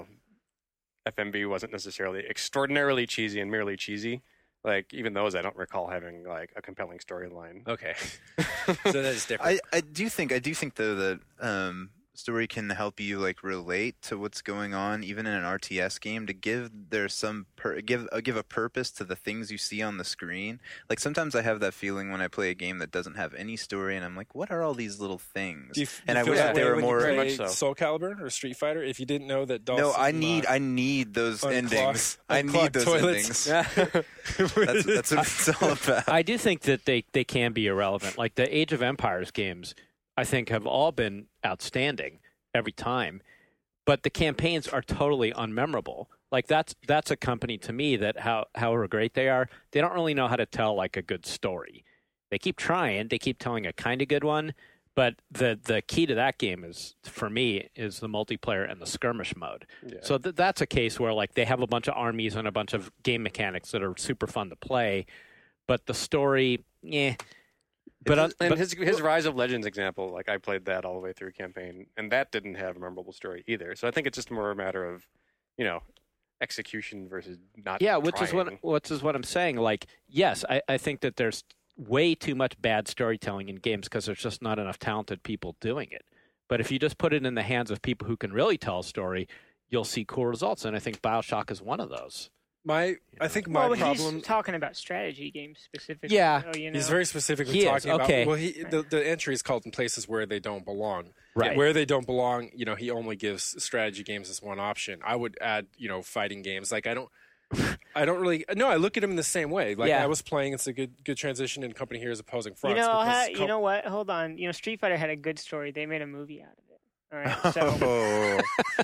FMV wasn't necessarily extraordinarily cheesy and merely cheesy, like, even those I don't recall having, like, a compelling storyline. Okay. So that is different. I do think, though, that story can help you, like, relate to what's going on, even in an RTS game, to give give a purpose to the things you see on the screen. Like, sometimes I have that feeling when I play a game that doesn't have any story, and I'm like, what are all these little things? And I wish that they were more... Very much so. Soul Calibur or Street Fighter, if you didn't know that Dawson... No, I need those endings. I need those toilets. endings. That's what it's all about. I do think that they can be irrelevant. Like the Age of Empires games, I think, have all been outstanding every time, but the campaigns are totally unmemorable. Like that's a company to me that however great they are, they don't really know how to tell like a good story. They keep trying, they keep telling a kind of good one, but the key to that game is, for me, is the multiplayer and the skirmish mode. Yeah. So that's a case where like they have a bunch of armies and a bunch of game mechanics that are super fun to play, but the story, But his Rise of Legends example, like I played that all the way through campaign, and that didn't have a memorable story either. So I think it's just more a matter of, execution versus not. Yeah, trying. which is what I'm saying. Like, yes, I think that there's way too much bad storytelling in games because there's just not enough talented people doing it. But if you just put it in the hands of people who can really tell a story, you'll see cool results. And I think BioShock is one of those. I think my problem. He's talking about strategy games specifically. Yeah, so, he's very specifically talking about. Okay. Well, the entry is called in places where they don't belong. Right. Where they don't belong, he only gives strategy games as one option. I would add, fighting games. Like I don't really. No, I look at them in the same way. Like I was playing. It's a good transition in Company Heroes Opposing Fronts. You know what? Hold on. Street Fighter had a good story. They made a movie out of it. All right, so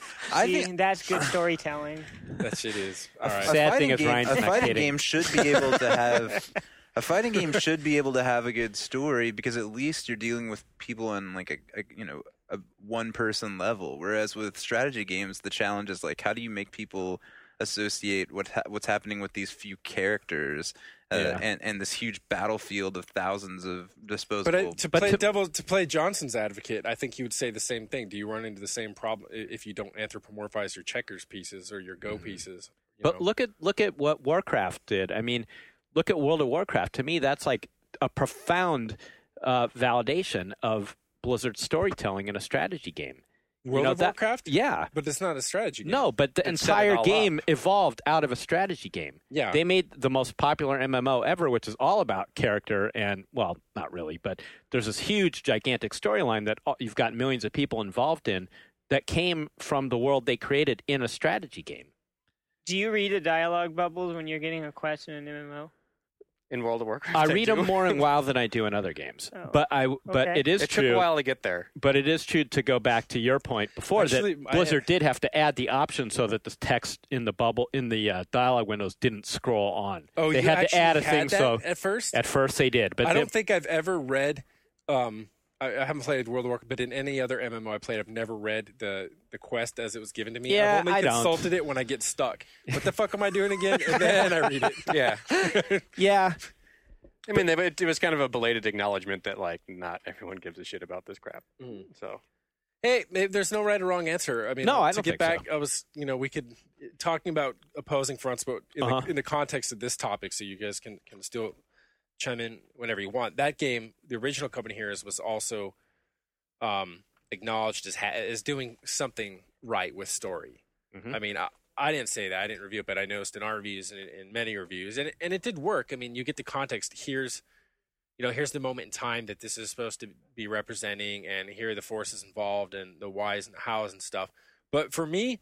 I think that's good storytelling. That shit is. All right. Sad thing is Ryan's a not fighting kidding. game should be able to have a fighting game should be able to have a good story because at least you're dealing with people on like a one person level. Whereas with strategy games, the challenge is like how do you make people associate what's happening with these few characters and this huge battlefield of thousands of disposable. But to play Johnson's advocate, I think he would say the same thing. Do you run into the same problem if you don't anthropomorphize your checkers pieces or your go pieces? But look at what Warcraft did. I mean, look at World of Warcraft. To me, that's like a profound validation of Blizzard's storytelling in a strategy game. World of Warcraft? Yeah. But it's not a strategy game. No, but the entire game evolved out of a strategy game. Yeah. They made the most popular MMO ever, which is all about character and, well, not really, but there's this huge, gigantic storyline that you've got millions of people involved in that came from the world they created in a strategy game. Do you read the dialogue bubbles when you're getting a quest in an MMO? In World of Warcraft, I read them more in WoW than I do in other games. Oh. But it is true. It took a while to get there. But it is true, to go back to your point before, that Blizzard did have to add the option so that the text in the bubble in the dialogue windows didn't scroll on. Oh, they had to add a thing. So at first they did. But I don't think I've ever read I haven't played World of Warcraft, but in any other MMO I played, I've never read the quest as it was given to me. Yeah, I've only consulted it when I get stuck. What the fuck am I doing again? And then I read it. Yeah. Yeah. I mean, it was kind of a belated acknowledgement that like not everyone gives a shit about this crap. So, hey, maybe there's no right or wrong answer. I mean, No, I to don't get think back, so. I was, we could talking about opposing fronts, but in the context of this topic, so you guys can still chime in whenever you want. That game, the original Company Heroes, was also acknowledged as doing something right with story. Mm-hmm. I mean, I didn't say that. I didn't review it, but I noticed in our reviews and in many reviews, and it did work. I mean, you get the context. Here's the moment in time that this is supposed to be representing, and here are the forces involved and the whys and the hows and stuff. But for me,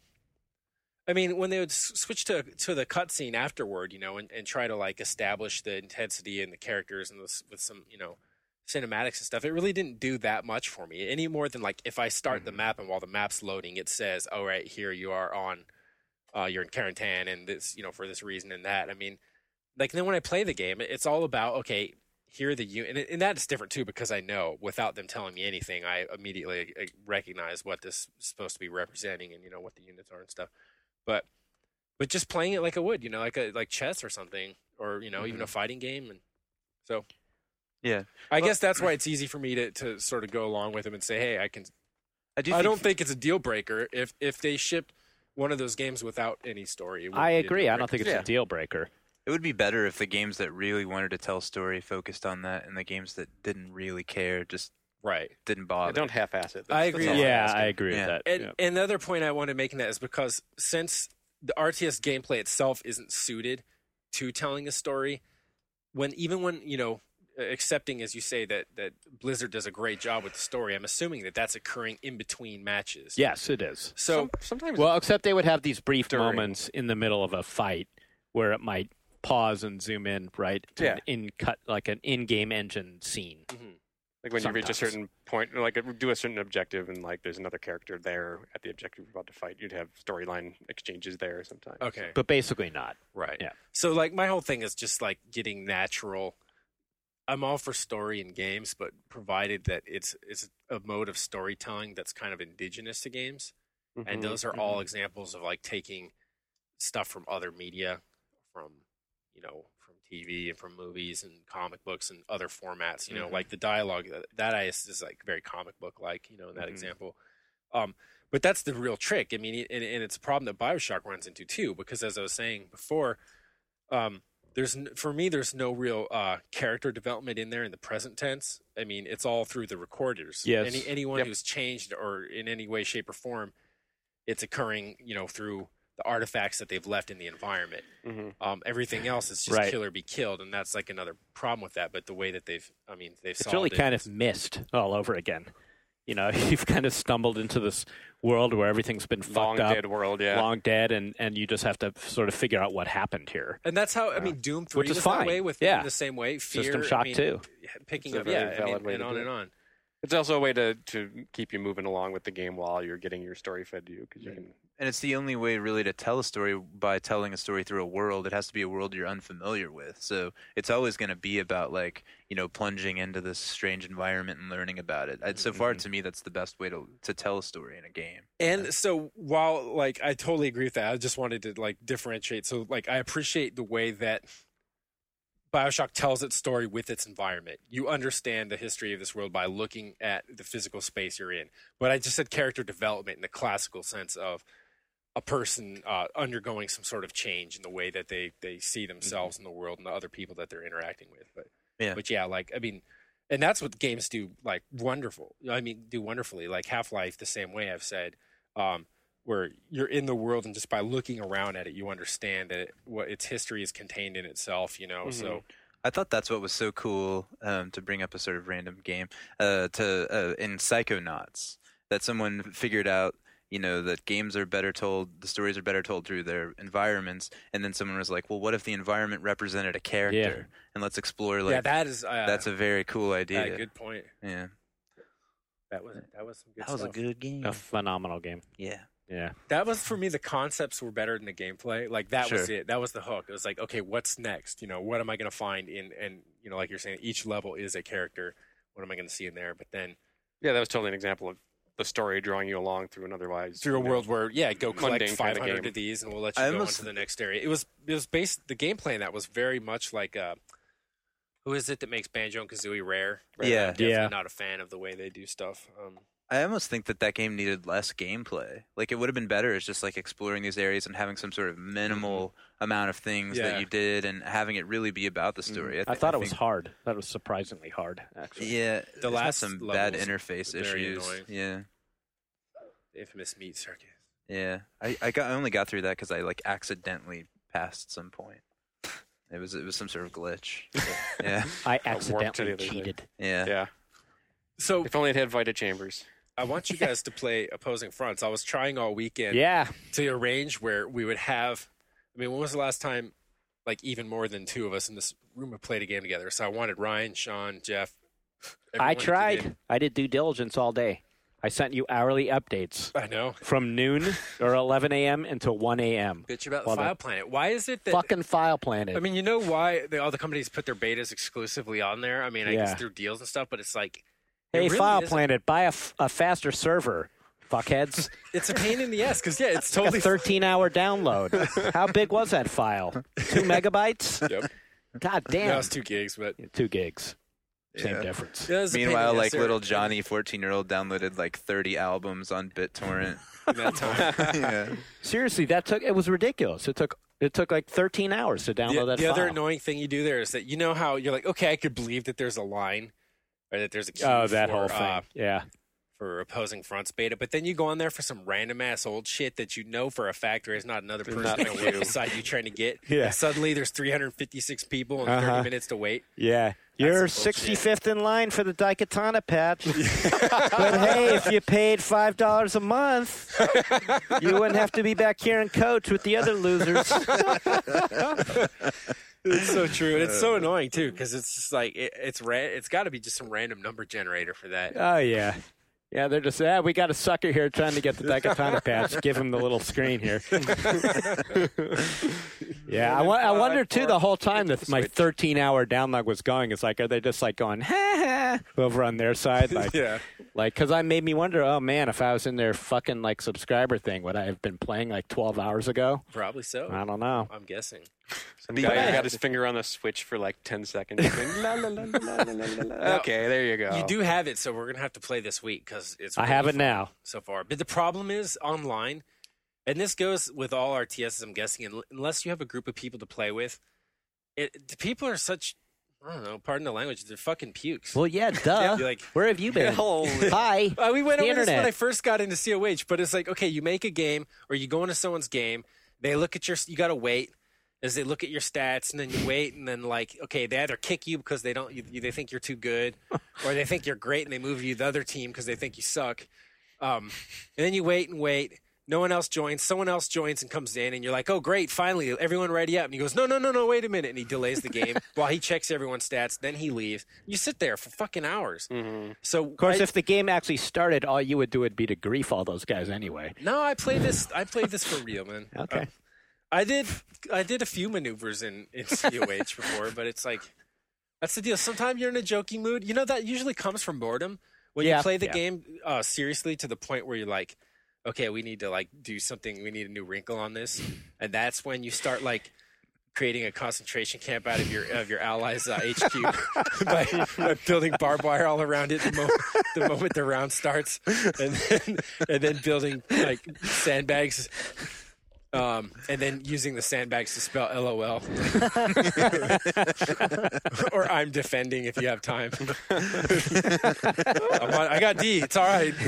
I mean, when they would switch to the cutscene afterward, and try to like establish the intensity and the characters and with some, cinematics and stuff, it really didn't do that much for me any more than like if I start the map and while the map's loading, it says, "Oh, right here you are on, you're in Karantan and this, for this reason and that." I mean, like then when I play the game, it's all about okay. Here are the and that's different too because I know without them telling me anything, I immediately recognize what this is supposed to be representing and what the units are and stuff. But just playing it like I would, like chess or something, or even a fighting game, and so Yeah, I guess that's why it's easy for me to sort of go along with them and say, hey, I don't think it's a deal breaker if they shipped one of those games without any story. I agree. I don't think it's a deal breaker. It would be better if the games that really wanted to tell a story focused on that, and the games that didn't really care just didn't bother. don't half-ass it. I agree. I agree with that. And another point I wanted to make in that is because since the RTS gameplay itself isn't suited to telling a story, even when accepting, as you say, that Blizzard does a great job with the story, I'm assuming that that's occurring in between matches. Yes, it is. So sometimes, except they would have these brief moments in the middle of a fight where it might pause and zoom in, right? To like an in-game engine scene. Mm-hmm. like when you reach a certain point, like do a certain objective, and like there's another character there at the objective you're about to fight, you'd have storyline exchanges there sometimes. Okay, but basically not. Right. Yeah. So like my whole thing is just like getting natural. I'm all for story in games, but provided that it's a mode of storytelling that's kind of indigenous to games, and those are all examples of like taking stuff from other media, from from TV and from movies and comic books and other formats. Like the dialogue that is like very comic book like. In that example, but that's the real trick. I mean, and it's a problem that BioShock runs into too, because as I was saying before, for me, there's no real character development in there in the present tense. I mean, it's all through the recorders. Yes. Anyone who's changed or in any way, shape, or form, it's occurring, through the artifacts that they've left in the environment. Everything else is just kill or be killed, and that's like another problem with that. But the way that they've it's really kind of missed all over again. You've kind of stumbled into this world where everything's been fucked up. Long dead world, long dead, and you just have to sort of figure out what happened here. And that's how Doom 3 which is was fine. That way with in the same way. Fear, System Shock 2. Picking It's up, a very valid way and to on do and it. on. It's also a way to keep you moving along with the game while you're getting your story fed to you, because you can. And it's the only way really to tell a story by telling a story through a world. It has to be a world you're unfamiliar with. So it's always going to be about plunging into this strange environment and learning about it. So far, to me, that's the best way to tell a story in a game. And so while I totally agree with that, I just wanted to differentiate. So I appreciate the way that BioShock tells its story with its environment. You understand the history of this world by looking at the physical space you're in. But I just said character development in the classical sense of a person undergoing some sort of change in the way that they see themselves in the world and the other people that they're interacting with. But yeah, and that's what games do do wonderfully. Like Half-Life, the same way I've said, where you're in the world and just by looking around at it, you understand that what its history is contained in itself. So I thought that's what was so cool, to bring up a sort of random game, in Psychonauts, that someone figured out, that games are better told, the stories are better told through their environments, and then someone was like, well, what if the environment represented a character? And let's explore, that's a very cool idea. Yeah, good point. Yeah. That was some good stuff. That was a good game. A phenomenal game. Yeah. Yeah. That was, for me, the concepts were better than the gameplay. That was Sure. it. That was the hook. It was like, okay, what's next? What am I going to find in, and like you're saying, each level is a character. What am I going to see in there? But then Yeah, that was totally an example of the story drawing you along through an otherwise through a world where go collect mundane kind of 500 game. of these and we'll let you go on to the next area. It was based, the gameplay in that was very much like who is it that makes Banjo and Kazooie Rare? Yeah. I'm definitely Yeah. not a fan of the way they do stuff. I almost think that game needed less gameplay. Like, it would have been better as just like exploring these areas and having some sort of minimal amount of things Yeah. that you did, and having it really be about the story. I thought it was hard. That was surprisingly hard, actually. Yeah, The it last had some bad levels interface were very issues. annoying. Yeah, The infamous meat circus. yeah. I only got through that because I like accidentally passed some point. It was some sort of glitch. Yeah, I to the accidentally other side. cheated. yeah. Yeah. So If only it had Vita Chambers. I want you guys to play Opposing Fronts. I was trying all weekend Yeah. to arrange where we would have. I mean, when was the last time, like, even more than two of us in this room have played a game together? So I wanted Ryan, Sean, Jeff. I everyone to get tried. in. I did due diligence all day. I sent you hourly updates I know. from noon or 11 a.m. until 1 a.m. Bitch about Well, File Planet. Why is it that? Fucking File Planet. I mean, you know why all the companies put their betas exclusively on there? I mean, I guess Yeah. through deals and stuff, but it's like, hey, it really File isn't. Planet, buy a faster server, fuckheads. It's a pain in the ass because it's Like totally a 13-hour download. How big was that file? 2 megabytes? Yep. God damn. That was 2 gigs, but 2 gigs. Same Yeah. difference. yeah, it was a pain in Meanwhile, the like ass there little Johnny, 14-year-old, downloaded like 30 albums on BitTorrent. in that time. Yeah. Seriously, it was ridiculous. It took like 13 hours to download that The file. other annoying thing you do there is that you know how you're like, okay, I could believe that there's a line or that there's a queue Oh, that for, whole thing. Yeah. for Opposing Fronts beta, but then you go on there for some random ass old shit that you know for a fact there's not another person not going to the work queue. beside you trying to get. Yeah. And suddenly there's 356 people and 30 minutes to wait. Yeah. You're some bullshit. 65th in line for the Daikatana patch. But hey, if you paid $5 a month, you wouldn't have to be back here and coach with the other losers. It's so true, and it's so annoying too because it's just like it's got to be just some random number generator for that. Oh, yeah. Yeah, they're just, we got a sucker here trying to get the Daikatana patch. Give him the little screen here. Yeah, I wonder, too, the whole time that my 13-hour download was going. It's like, are they just like going, ha, ha, over on their side? Like, Yeah. Like, because I made me wonder, oh, man, if I was in their fucking, like, subscriber thing, would I have been playing, like, 12 hours ago? Probably so. I don't know. I'm guessing. Some guy got his finger on the switch for like 10 seconds. La, la, la, la, la, la, la, la. Okay, there you go. You do have it, so we're gonna have to play this week because it's. I really have it fun now. so far. But the problem is online, and this goes with all our TSs. I'm guessing, unless you have a group of people to play with, the people are such. I don't know. Pardon the language. They're fucking pukes. Well, yeah, duh. You're like, Where have you been? Holy- Hi. we went The over this when internet. I first got into COH, but it's like, okay, you make a game or you go into someone's game. They look at you got to wait as they look at your stats, and then you wait, and then like, okay, they either kick you because they they think you're too good, or they think you're great and they move you to the other team because they think you suck. And then you wait and wait. No one else joins. Someone else joins and comes in, and you're like, oh, great, finally, everyone ready up. And he goes, no, wait a minute. And he delays the game while he checks everyone's stats. Then he leaves. You sit there for fucking hours. Mm-hmm. So, Of course, if the game actually started, all you would do would be to grief all those guys anyway. no, I played this for real, man. Okay. I did a few maneuvers in COH before, but it's like, that's the deal. Sometimes you're in a joking mood. You know, that usually comes from boredom. When Yeah, you play the yeah. game seriously to the point where you're like, okay, we need to like do something. We need a new wrinkle on this, and that's when you start like creating a concentration camp out of your allies' HQ by building barbed wire all around it the moment the round starts, and then building like sandbags. And then using the sandbags to spell LOL. Or I'm defending if you have time. I got D. It's all right.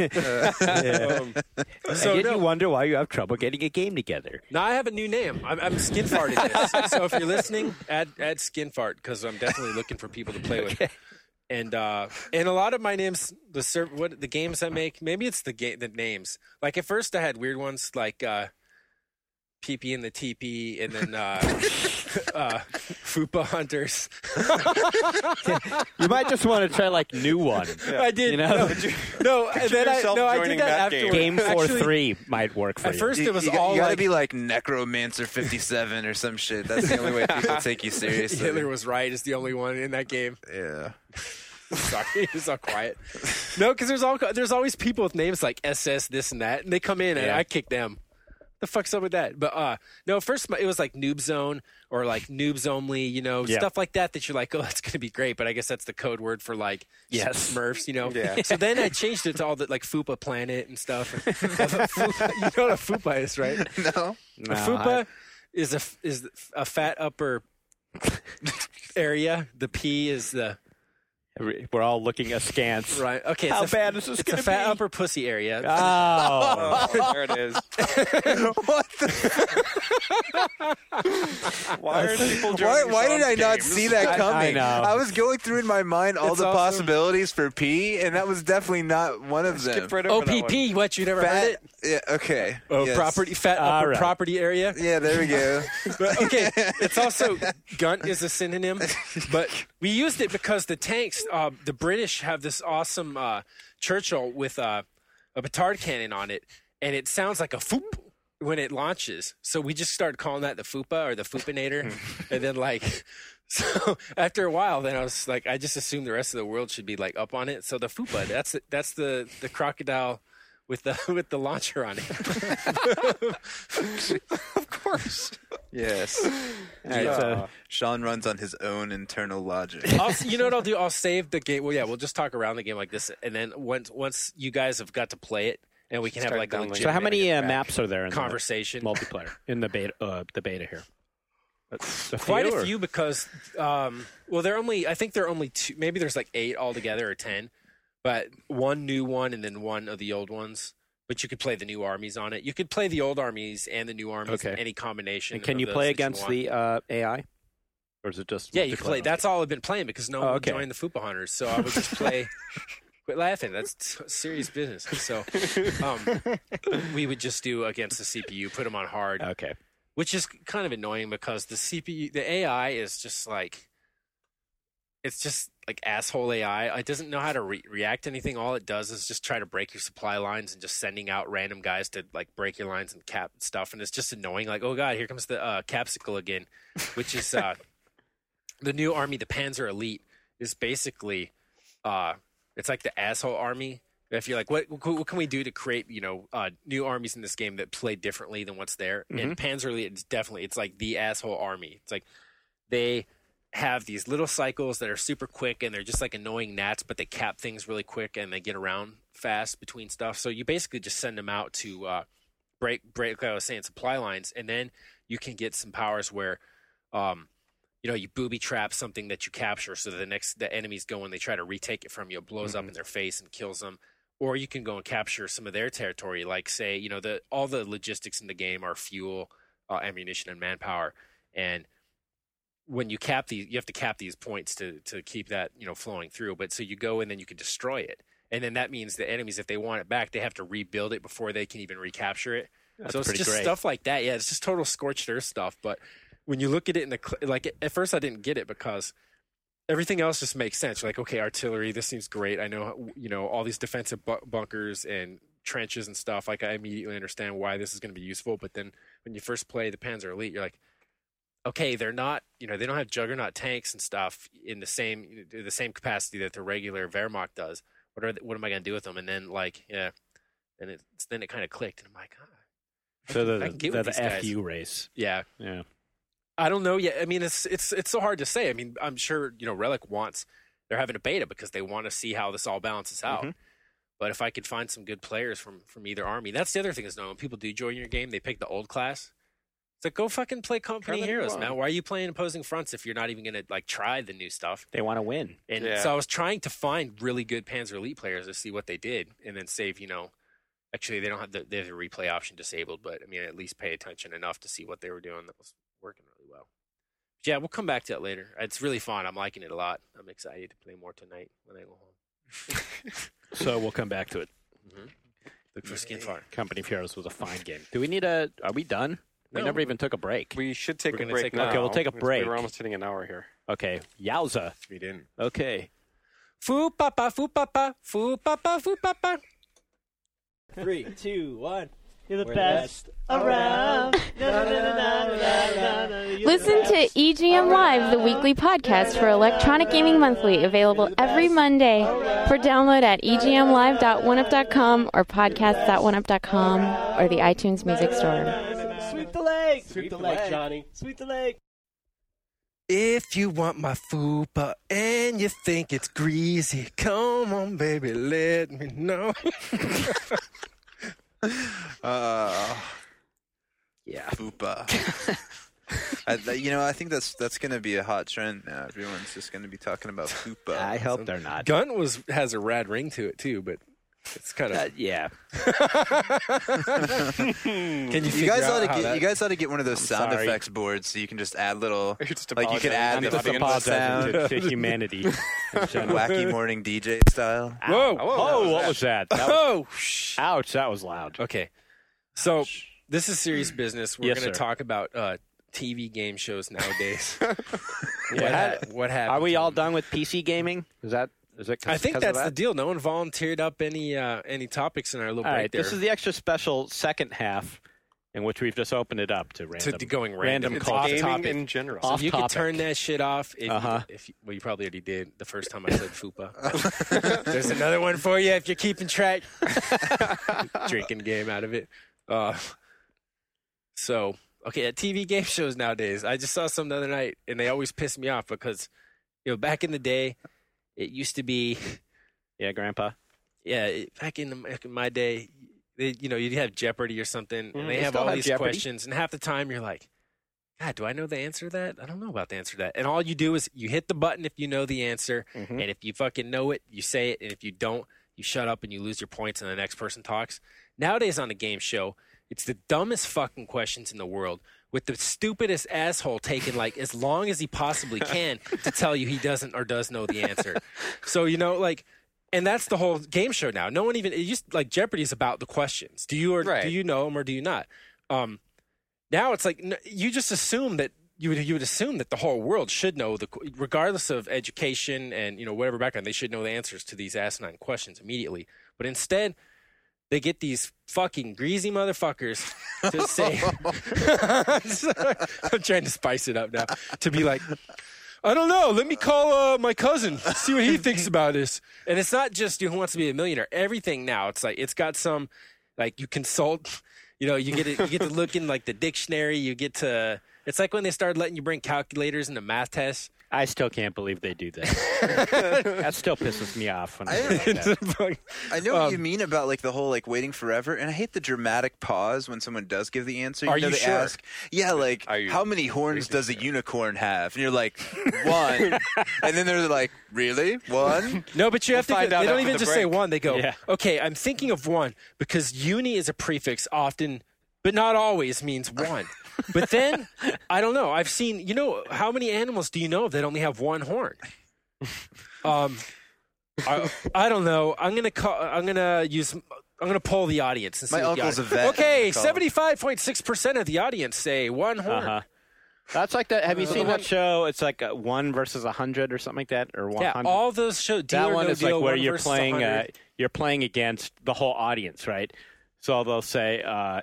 So you wonder why you have trouble getting a game together. Now I have a new name. I'm Skinfarting this. So if you're listening, add Skinfart because I'm definitely looking for people to play with. And a lot of my names, the games I make, maybe it's the names. Like at first I had weird ones like PP and the TP, and then Fupa Hunters. You might just want to try like new one. I did. You know? No, and then yourself I joining did that that game. afterwards. Game Actually, 4-3 might work for At you. first, it was you all gotta like be like Necromancer 57 or some shit. That's the only way people take you seriously. Hitler was right is the only one in that game. Yeah. Sorry, he was all quiet. No, because there's always people with names like SS this and that, and they come in and I kick them. The fuck's up with that? But no, first it was like Noob Zone or like Noobs Only, stuff like that you're like, oh, that's gonna be great. But I guess that's the code word for like Smurfs, Yeah. So then I changed it to all the like Fupa Planet and stuff. Fupa, you know what a Fupa is, right? No. A Fupa is a fat upper area. The P is the We're all looking askance. right. Okay, How bad is this It's going a to be? fat upper pussy area. Oh. Oh, there it is. What the? Why are people joining Why did I these not games? see that coming? know. I was going through in my mind all It's the awesome. possibilities for P, and that was definitely not one of them. Skip right over that one. OPP. What, you never heard it? Yeah. Okay. Oh, Yes. property fat All upper right. property area. Yeah. There we go. But, okay, it's also gunt is a synonym, but we used it because the tanks, the British have this awesome Churchill with a petard cannon on it, and it sounds like a foop when it launches. So we just started calling that the Fupa or the Fupinator, and then like. So after a while, then I was like, I just assumed the rest of the world should be like up on it. So the Fupa, that's the crocodile with the launcher on it. Of course. Yes. All right, so Sean runs on his own internal logic. You know what I'll do? I'll save the game. Well, yeah, we'll just talk around the game like this, and then once you guys have got to play it, and we can have Start like a downloading. so how legitimate many maps are there in conversation? the multiplayer in the beta here? Quite or- a few because, well, I think there are only two. Maybe there's like 8 altogether or 10, but one new one and then one of the old ones. But you could play the new armies on it. You could play the old armies and the new armies in any combination. And can of you those play that against want. the AI, or is it just Yeah, you can play. multiplayer? That's all I've been playing because no one okay. joined the Fupa Hunters, so I would just play. Quit laughing. That's serious business. So we would just do against the CPU, put them on hard, Okay. which is kind of annoying because the AI is just like, it's just like asshole AI. It doesn't know how to react to anything. All it does is just try to break your supply lines and just sending out random guys to like break your lines and cap stuff. And it's just annoying. Like, oh God, here comes the Capsicle again, which is the new army, the Panzer Elite, is basically it's like the asshole army. If you're like, what can we do to create, new armies in this game that play differently than what's there? And Panzer Elite, it's like the asshole army. It's like they have these little cycles that are super quick and they're just like annoying gnats, but they cap things really quick and they get around fast between stuff. So you basically just send them out to break like I was saying, supply lines, and then you can get some powers where you booby trap something that you capture, so the enemies go and they try to retake it from you, it blows up in their face and kills them. Or you can go and capture some of their territory, like say, all the logistics in the game are fuel, ammunition, and manpower. And when you cap these, you have to cap these points to keep that flowing through. But so you go and then you can destroy it, and then that means the enemies, if they want it back, they have to rebuild it before they can even recapture it. That's so it's pretty just great. stuff like that. Yeah, it's just total scorched earth stuff. But when you look at it like at first I didn't get it because everything else just makes sense. You're like, okay, artillery, this seems great. I know, all these defensive bunkers and trenches and stuff. Like I immediately understand why this is going to be useful. But then when you first play the Panzer Elite, you're like, okay, they're not, they don't have juggernaut tanks and stuff in the same capacity that the regular Wehrmacht does. What am I going to do with them? And then then it kind of clicked, and I'm like, So I can get with the these guys. FU race. yeah. I don't know yet. I mean, it's so hard to say. I mean, I'm sure Relic they're having a beta because they want to see how this all balances out. But if I could find some good players from either army, that's the other thing is when people do join your game, they pick the old class. It's like, go fucking play Company Heroes, man. Why are you playing opposing fronts if you're not even going to try the new stuff? They want to win. And so I was trying to find really good Panzer Elite players to see what they did, and then save. Actually they don't have they have the replay option disabled, but I mean at least pay attention enough to see what they were doing that was working really well. But yeah, we'll come back to that later. It's really fun. I'm liking it a lot. I'm excited to play more tonight when I go home. So we'll come back to it. Look for Skinfire. Company of Heroes was a fine game. Do we need are we done? We No. never even took a break. We should take We're a gonna break take- now. okay, we'll take a because break. We're almost hitting an hour here. Okay. Yowza. We didn't. Okay. Foo papa, foo papa, foo papa, foo papa. 3, 2, 1. You're the best around. Listen to EGM Live, the weekly podcast for Electronic Gaming Monthly, available every Monday for download at egmlive.oneup.com or podcast.oneup.com or the iTunes Music Store. Sweep the leg. Sweep the leg, Johnny. Sweep the leg. If you want my fupa and you think it's greasy, come on, baby, let me know. Yeah, fupa. I think that's going to be a hot trend now. Everyone's just going to be talking about fupa. I hope they're not. Gun has a rad ring to it too, but it's kind of yeah. Can you guys ought to get one of those sound sorry. effects boards so you can just add little Just like you can add I'm the just fucking sound, apologizing to humanity. wacky morning DJ style. Whoa! Oh, what was that? Ouch, that was loud. Okay, so this is serious business. We're Yes, going to sir. talk about TV game shows nowadays. Yeah. What happened? Are we all done with PC gaming? Is it? I think 'cause of that's the that? deal. No one volunteered up any topics in our little All break right, there. this is the extra special second half in which we've just opened it up to random. to going random. It's off gaming topic. in general. Off You can topic. turn that shit off. If you probably already did the first time I said fupa. There's another one for you if you're keeping track. Drinking game out of it. So, at TV game shows nowadays, I just saw some the other night, and they always piss me off because, back in the day, it used to be, Yeah, Grandpa. back in my day, you'd have Jeopardy or something, and they have still all have these Jeopardy. questions, and half the time you're like, God, do I know the answer to that? I don't know about the answer to that. And all you do is you hit the button if you know the answer, and if you fucking know it, you say it, and if you don't, you shut up and you lose your points, and the next person talks. Nowadays on a game show, it's the dumbest fucking questions in the world, with the stupidest asshole taking like as long as he possibly can to tell you he doesn't or does know the answer. So, and that's the whole game show now. No one even, it used like Jeopardy is about the questions. Do you know them or do you not? Now it's like, you just assume that you would assume that the whole world should know regardless of education and, whatever background, they should know the answers to these asinine questions immediately. But instead, they get these fucking greasy motherfuckers to say, I'm trying to spice it up now, to be like, I don't know, let me call my cousin, see what he thinks about this. And it's not just Who Wants to Be a Millionaire. Everything now, it's like, it's got some, like, you consult, you get to look in, like, the dictionary, you get to, it's like when they started letting you bring calculators into math tests. I still can't believe they do that. That still pisses me off. When I I know what you mean about like the whole like waiting forever, and I hate the dramatic pause when someone does give the answer. Are you they sure? ask, like, how many horns does a unicorn have? And you're like, 1. And then they're like, really? 1? No, but you have to. find They out don't after even the just say break. one. They go, Yeah. okay, I'm thinking of 1 because uni is a prefix often, but not always means 1. But then, I don't know. I've seen, how many animals do you know that only have 1 horn? I don't know. I'm gonna poll the audience and see. My what the uncle's a audience- vet. Okay, Call him. 75.6% of the audience say 1 horn. That's like that. Have you seen that show? It's like 1 versus 100 or something like that, or 100. Yeah, all those shows. Deal that or one No is Deal, like where 1 you're versus playing. 100. You're playing against the whole audience, right? So they'll say,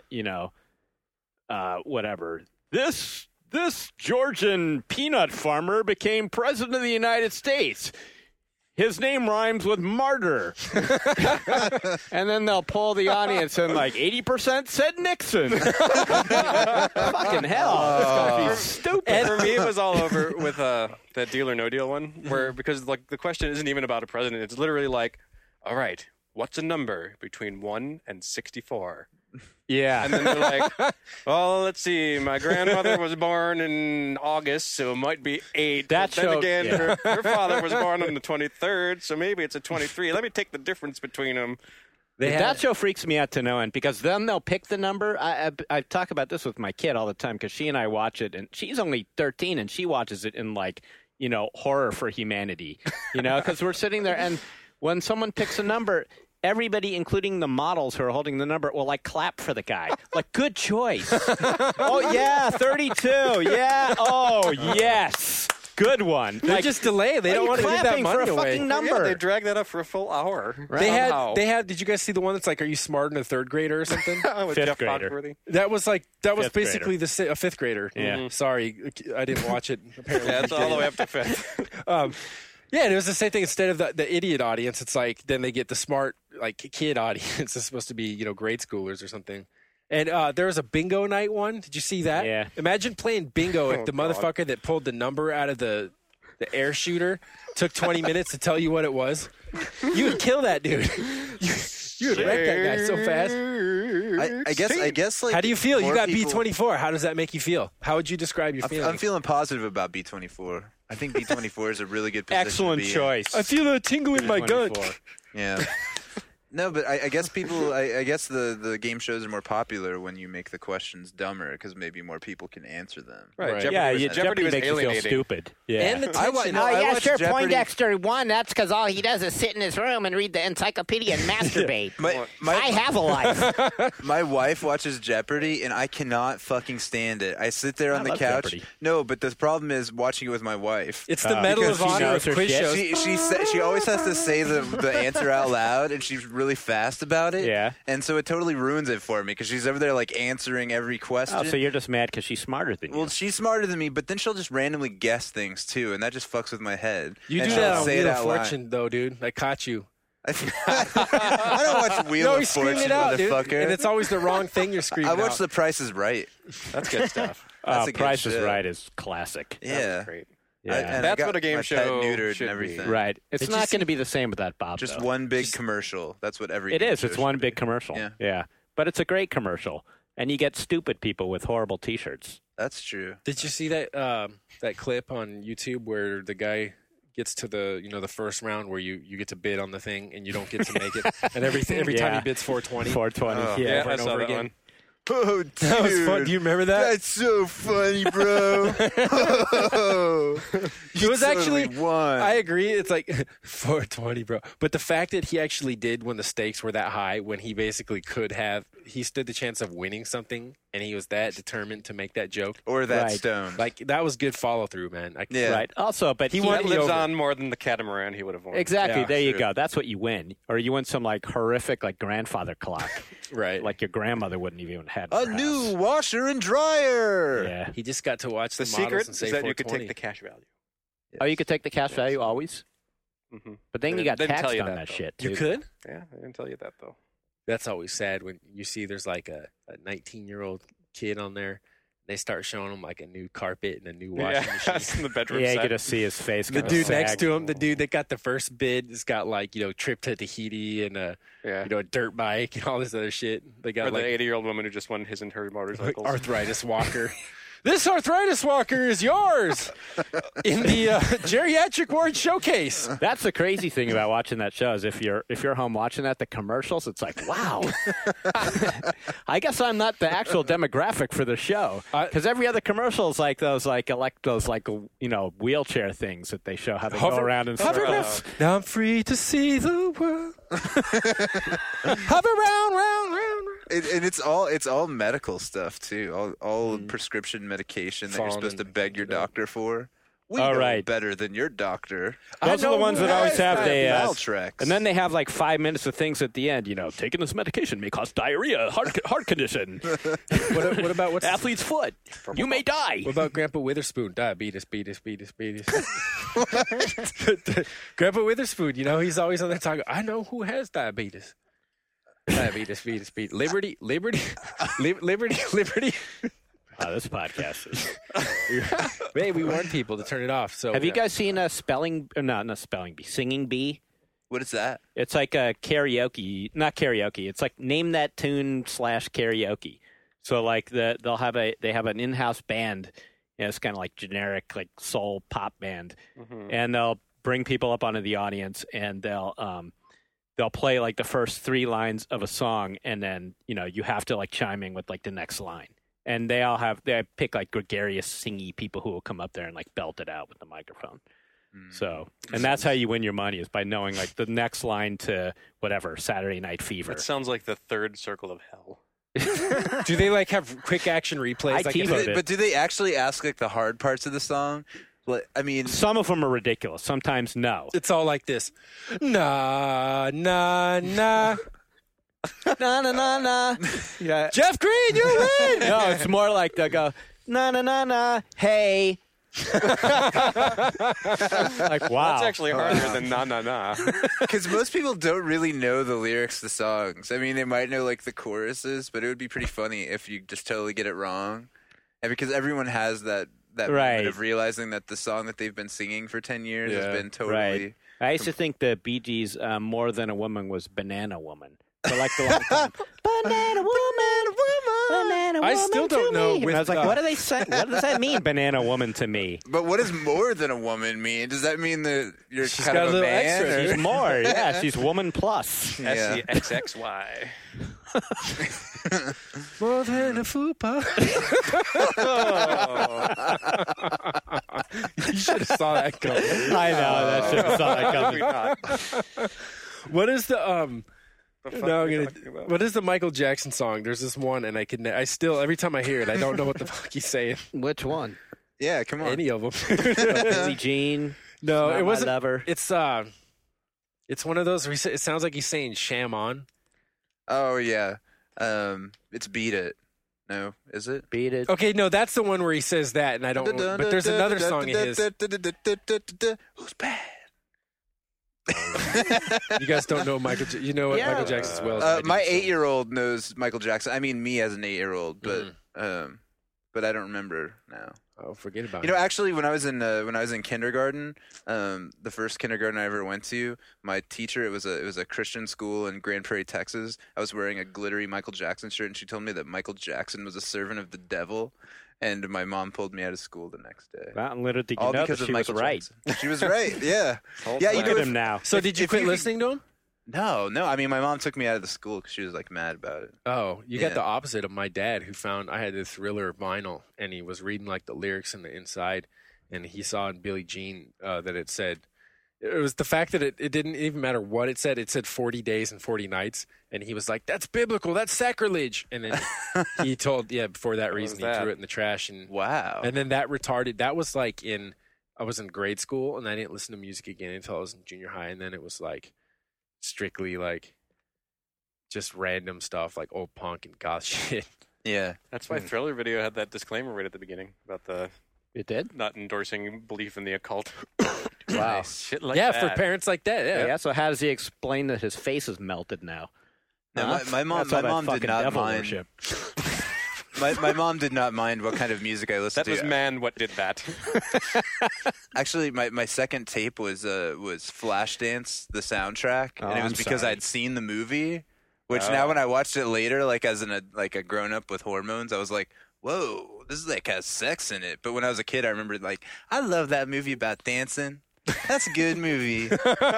whatever. This Georgian peanut farmer became president of the United States. His name rhymes with martyr. And then they'll poll the audience and like 80% said Nixon. Fucking hell. It's going to be stupid. For me, it was all over with that Deal or No Deal one, where because like the question isn't even about a president; it's literally like, all right, what's a number between 1 and 64? Yeah. And then they're like, well, let's see. My grandmother was born in August, so it might be 8. That But then show- again, yeah. her father was born on the 23rd, so maybe it's a 23. Let me take the difference between them. That show freaks me out to no end because then they'll pick the number. I talk about this with my kid all the time because she and I watch it, and she's only 13 and she watches it in like, horror for humanity, because we're sitting there and when someone picks a number, everybody, including the models who are holding the number, will like clap for the guy. Like, good choice. Oh, yeah, 32. Yeah. Oh, yes. good one. They're just delaying. They don't want to give that clapping for money a away. fucking number. Yeah, they drag that up for a full hour. They somehow. had. Did you guys see the one that's like, "Are you smarter than a third grader" or something? With Fifth Jeff grader. Foxworthy. That was Fifth basically a fifth grader. Yeah. Sorry, I didn't watch it. Apparently, Yeah, it's all the way up to fifth. Yeah, and it was the same thing. Instead of the idiot audience, it's like then they get the smart like kid audience. It's supposed to be grade schoolers or something. And there was a bingo night one. Did you see that? Yeah. Imagine playing bingo if the God. motherfucker that pulled the number out of the air shooter took 20 minutes to tell you what it was. You would kill that dude. You would wreck that guy so fast. I guess. Like, How do you feel? You more got people- B24. How does that make you feel? How would you describe your feelings? I'm feeling positive about B24. I think B24 is a really good position. Excellent to be in. choice. I feel a tingle in my gut. 24. Yeah. No, but I guess people. I guess the game shows are more popular when you make the questions dumber because maybe more people can answer them. Right. Jeopardy was makes you feel alienating. stupid. Yeah. And the tension. I watched Jeopardy. Poindexter won. That's because all he does is sit in his room and read the encyclopedia and masturbate. I have a life. My wife watches Jeopardy, and I cannot fucking stand it. I sit there on the love couch. Jeopardy. No, but the problem is watching it with my wife. It's the Medal because of she Honor knows of her quiz shit. shows. She always has to say the answer out loud, and she's really fast about it. Yeah. And so it totally ruins it for me because she's over there like answering every question. Oh, so you're just mad because she's smarter than you. Well, she's smarter than me, but then she'll just randomly guess things too, and that just fucks with my head. You And do she'll that on say it Wheel of out loud. Fortune, though, dude. I caught you. I don't watch Wheel No, of he's screaming Fortune, it out, dude. motherfucker. And it's always the wrong thing you're screaming I watch out. The Price is Right. That's good stuff. That's a good Price is show. Right is classic. Yeah. Great. Yeah. And I That's got what a game my show pet neutered should and be. everything. Right. It's Did you not see- going to be the same without Bob. Just though. one big commercial. That's what every It game is. show It's one should big be. commercial. Yeah. But it's a great commercial, and you get stupid people with horrible T-shirts. That's true. Did you see that that clip on YouTube where the guy gets to the the first round where you get to bid on the thing and you don't get to make it, and every time Yeah. he bids 420. 420. Oh. yeah. over I and saw over that again. one. Oh, dude. That was fun. Do you remember that? That's so funny, bro. It was actually. won. I agree. It's like 420, bro. But the fact that he actually did when the stakes were that high, when he basically he stood the chance of winning something, and he was that determined to make that joke. or that Right. stone. Like that was good follow through, man. Yeah. Right. Also, but He he won That it lives over. on more than the catamaran he would have won. Exactly. Yeah, there you true. go. That's what you win, or you win some like horrific like grandfather clock, Right. like your grandmother wouldn't even had. in a her new house. washer and dryer. Yeah. He just got to watch The the, models secret and is say that you could 420. take the cash value. Oh, you could take the cash value always, Mm-hmm. but then They you got didn't tell taxed you on that, that though. shit. You too. could? Yeah, I didn't tell you that though. That's always sad when you see there's like a 19-year-old kid on there. They start showing him like a new carpet and a new washing Yeah, machine. that's in the bedroom. Yeah, you set. get to see his face. The kinda dude next sag. to him, the dude that got the first bid, has got like trip to Tahiti and a Yeah. a dirt bike and all this other shit. They Or got the like 80-year-old woman who just won his and her motorcycles. arthritis walker. This arthritis walker is yours in the geriatric ward showcase. That's the crazy thing about watching that show is if you're home watching that, the commercials, it's like, wow. I guess I'm not the actual demographic for the show because every other commercial is like those wheelchair things that they show how they go around in circles. Now I'm free to see the world. Hover round. And it's all medical stuff too. All prescription medication that you're Fallen supposed to and- beg your doctor for. We Oh, know right. better than your doctor. Those are the ones that always have Valtrex. and then they have like 5 minutes of things at the end. Taking this medication may cause diarrhea, heart condition, What about what's athlete's foot. You may die. What about Grandpa Witherspoon? Diabetes. Grandpa Witherspoon, he's always on there talking. I know who has diabetes. Diabetes. Liberty. Oh, this podcast. Hey, we warned people to turn it off. So Have you guys seen a not spelling bee, singing bee? What is that? It's like a karaoke, not karaoke. It's like name that tune / karaoke. So like they have an in-house band. It's kind of like generic like soul pop band, and they'll bring people up onto the audience and they'll play like the first 3 lines of a song, and then you have to like chime in with like the next line. And they pick like gregarious, singy people who will come up there and like belt it out with the microphone. So, and that's how you win your money is by knowing like the next line to whatever Saturday Night Fever. It sounds like the third circle of hell. Do they like have quick action replays? I Like TiVoed it. But do they actually ask like the hard parts of the song? I mean, Some of them are ridiculous. Sometimes no. It's all like this. Nah, nah, nah. Na na na na. Yeah. Jeff Green, you win! No, it's more like they'll go na na na na. Hey. Like wow. That's actually harder than na na na. because most people don't really know the lyrics to songs. I mean, they might know like the choruses, but it would be pretty funny if you just totally get it wrong. And because everyone has that Right. moment of realizing that the song that they've been singing for 10 years has been totally. Right. I used to think the Bee Gees' More Than a Woman was Banana Woman. So like the long time, Banana Woman, Banana Woman. I still don't to know me. And with, I was like, what do they say? What does that mean, Banana Woman to me? But what does more than a woman mean? Does that mean that you're She's kind got of a a little man? extra. or- She's more. Yeah, she's woman plus. Yeah. SCXXY. More than a fupa. You should have saw that coming. I know that shit saw that coming. What is the fuck No, are I'm we gonna. talking about? What is the Michael Jackson song? There's this one, and I still every time I hear it, I don't know what the fuck he's saying. Which one? Yeah, come on. Any of them? Billie Jean. No, Not it My wasn't. Lover. It's one of those. Where it sounds like he's saying "sham on." Oh yeah, it's Beat It. No, is it? Beat It. Okay, no, that's the one where he says that, and I don't. But there's another song of his. Who's bad? You guys don't know Michael. You know what Yeah. Michael Jackson as well as I do, My so- 8-year-old knows Michael Jackson. I mean, me as an 8-year-old, but I don't remember now. Oh, forget about You know, it. actually, when I was in kindergarten, the first kindergarten I ever went to, my teacher, it was a Christian school in Grand Prairie, Texas. I was wearing a glittery Michael Jackson shirt, and she told me that Michael Jackson was a servant of the devil. And my mom pulled me out of school the next day. Well, and little did you All know because that of she was Michael right. Jackson. She was right. Yeah. Yeah. You Look know, at if- him now. So did you if quit you could- listening to him? No. I mean, my mom took me out of the school because she was like mad about it. Oh, you Yeah. got the opposite of my dad, who found I had the Thriller vinyl, and he was reading like the lyrics in the inside, and he saw in Billie Jean that it said, it was the fact that it didn't even matter what it said 40 days and 40 nights, and he was like, that's biblical, that's sacrilege, and then he told, for that reason, he that? threw it in the trash, and Wow. then that was like I was in grade school, and I didn't listen to music again until I was in junior high, and then it was like strictly like just random stuff like old punk and goth shit. Yeah. That's why Thriller video had that disclaimer right at the beginning about the It did? not endorsing belief in the occult. Wow. Shit like Yeah, that. for parents like that. Yeah. Yeah, so how does he explain that his face is melted now? No, my mom That's all that did fucking not devil mind. worship. My mom did not mind what kind of music I listened That to. was man what did that. Actually, my second tape was Flashdance, the soundtrack, Oh, and it was I'm because sorry. I'd seen the movie. Which now, when I watched it later, like as a grown up with hormones, I was like, "Whoa, this is like has sex in it." But when I was a kid, I remembered like, "I love that movie about dancing. That's a good movie."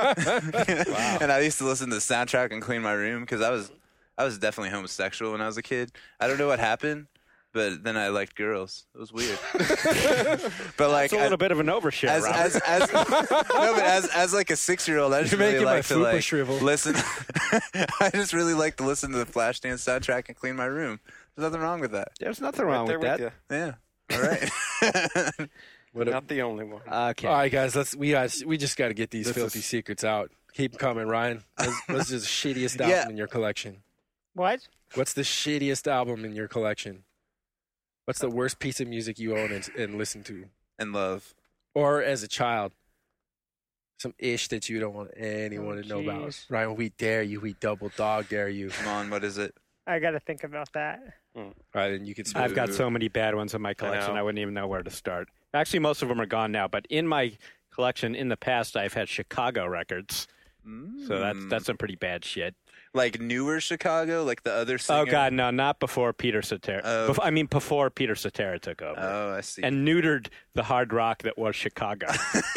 And I used to listen to the soundtrack and clean my room because I was definitely homosexual when I was a kid. I don't know what happened. But then I liked girls. It was weird. But like It's a little bit of an overshare, as Robert. as like a 6-year-old, I just You're really making my like to fupa like shrivel. listen. I just really like to listen to the Flashdance soundtrack and clean my room. There's nothing wrong with that. There's nothing wrong There with that. you. Yeah. All right. Not the only one. Okay. All right, guys, we just got to get these filthy secrets out. Keep 'em coming, Ryan. What's the shittiest album Yeah. in your collection? What? What's the shittiest album in your collection? What's the worst piece of music you own and listen to? And love. Or as a child, some ish that you don't want anyone to know about. jeez. Ryan, we dare you. We double dog dare you. Come on, what is it? I got to think about that. All right, then you can speak. I've got so many bad ones in my collection, know. I wouldn't even know where to start. Actually, most of them are gone now, but in my collection in the past, I've had Chicago records. So that's some pretty bad shit. Like newer Chicago, like the other singer? Oh, God, no, not before Peter Cetera. Oh. Before Peter Cetera took over. Oh, I see. And neutered the hard rock that was Chicago.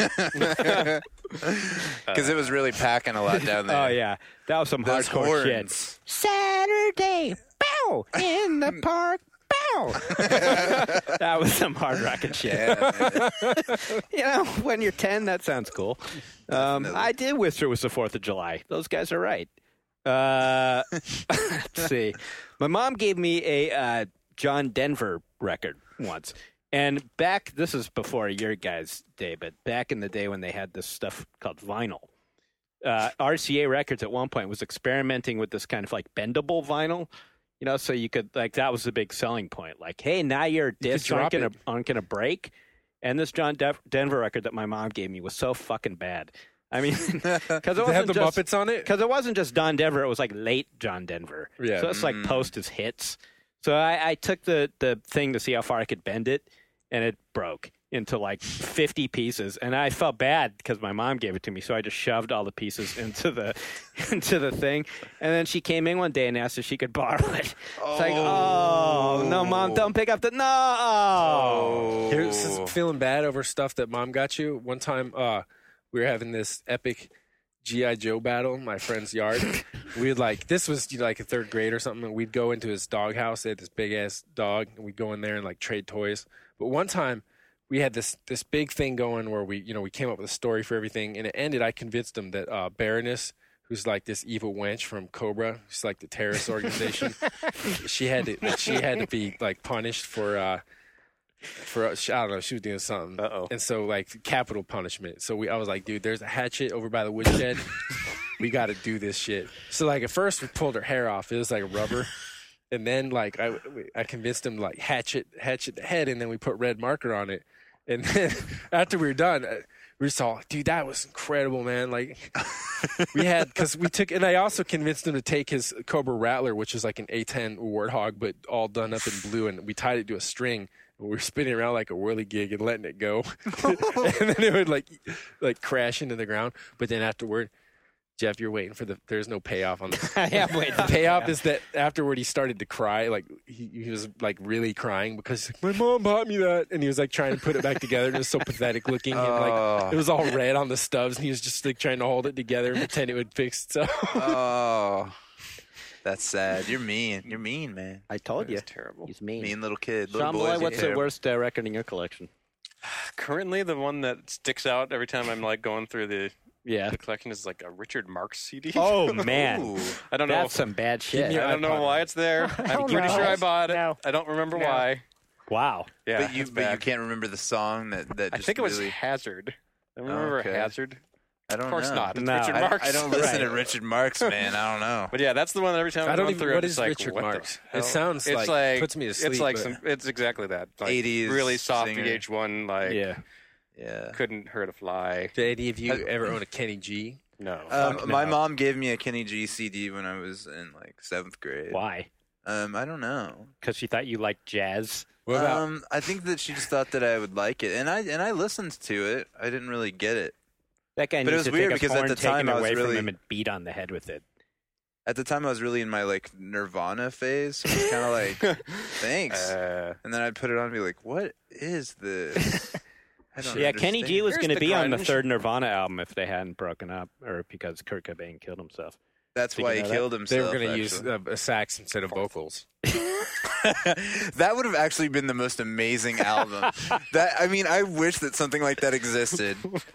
Because it was really packing a lot down there. Oh, yeah. That was some Those hardcore shit. horns. Saturday, bow, in the park, bow. That was some hard rocking shit. Yeah. You know, when you're 10, that sounds cool. I did wish it was the 4th of July. Those guys are right. Let's see. My mom gave me a John Denver record once. And this is before your guys' day, but back in the day when they had this stuff called vinyl, RCA Records at one point was experimenting with this kind of like bendable vinyl, so you could that was the big selling point. Like, hey, now your discs aren't gonna break. And this John Denver record that my mom gave me was so fucking bad. I mean, because it had the Muppets on it. Because it wasn't just Don Denver; it was like late John Denver. Yeah. So it's like post his hits. So I took the thing to see how far I could bend it, and it broke into like 50 pieces. And I felt bad because my mom gave it to me, so I just shoved all the pieces into the thing. And then she came in one day and asked if she could borrow it. It's like, oh no, Mom, don't pick up the no. Here's feeling bad over stuff that Mom got you. One time, we were having this epic G.I. Joe battle in my friend's yard. We'd this was like a third grade or something, and we'd go into his dog house. They had this big ass dog, and we'd go in there and like trade toys. But one time we had this big thing going where we came up with a story for everything, and it ended. I convinced him that Baroness, who's like this evil wench from Cobra, who's like the terrorist organization, she had to be like punished for I don't know, she was doing something. And so like capital punishment. So I was like, dude, there's a hatchet over by the woodshed. We got to do this shit. So like at first we pulled her hair off. It was like rubber. And then like I convinced him like hatchet the head, and then we put red marker on it. And then after we were done, we saw, dude, that was incredible, man. Like and I also convinced him to take his Cobra Rattler, which is like an A10 Warthog, but all done up in blue, and we tied it to a string. We were spinning around like a whirligig and letting it go. And then it would like crash into the ground. But then afterward, Jeff, you're waiting for there's no payoff on this. I am waiting. The payoff is that afterward he started to cry. Like he was like really crying because he's like, my mom bought me that. And he was like trying to put it back together, and it was so pathetic looking. And like it was all red on the stubs, and he was just like trying to hold it together and pretend it would fix itself. Oh. That's sad. You're mean. You're mean, man. I told you. Terrible. He's mean. Mean little kid. Sean Malloy, what's the worst record in your collection? Currently, the one that sticks out every time I'm like going through the collection is like a Richard Marx CD. Oh man, Ooh. I don't know. That's some bad shit. I don't know why it's there. I'm pretty sure I bought it. No. I don't remember why. Wow. But Yeah, you can't remember the song that I just think it was really... Hazard. I remember Hazard. I don't know. Of course not. It's No. Richard Marx. I don't listen to Richard Marx, man. I don't know. But yeah, that's the one that every time I'm going through, what it's is like, Richard what Marx? the It hell? sounds it's like puts me to sleep. It's like but it's exactly that. Like 80s really soft singer. VH1. Like Yeah. couldn't hurt a fly. Did any of you ever own a Kenny G? No. My mom gave me a Kenny G CD when I was in like 7th grade. Why? I don't know. Because she thought you liked jazz. What about? I think that she just thought that I would like it, and I listened to it. I didn't really get it. That guy But it needs was to weird take a because at horn the time taken I was away really- from him and beat on the head with it. At the time, I was really in my like Nirvana phase. So it was kind of like, thanks. And then I'd put it on and be like, what is this? I don't Kenny G was Here's going to the be on the grunge. third Nirvana album if they hadn't broken up, or because Kurt Cobain killed himself. That's why he Speaking of killed They himself. were going to actually. use a sax instead of vocals. That would have actually been the most amazing album. I wish that something like that existed.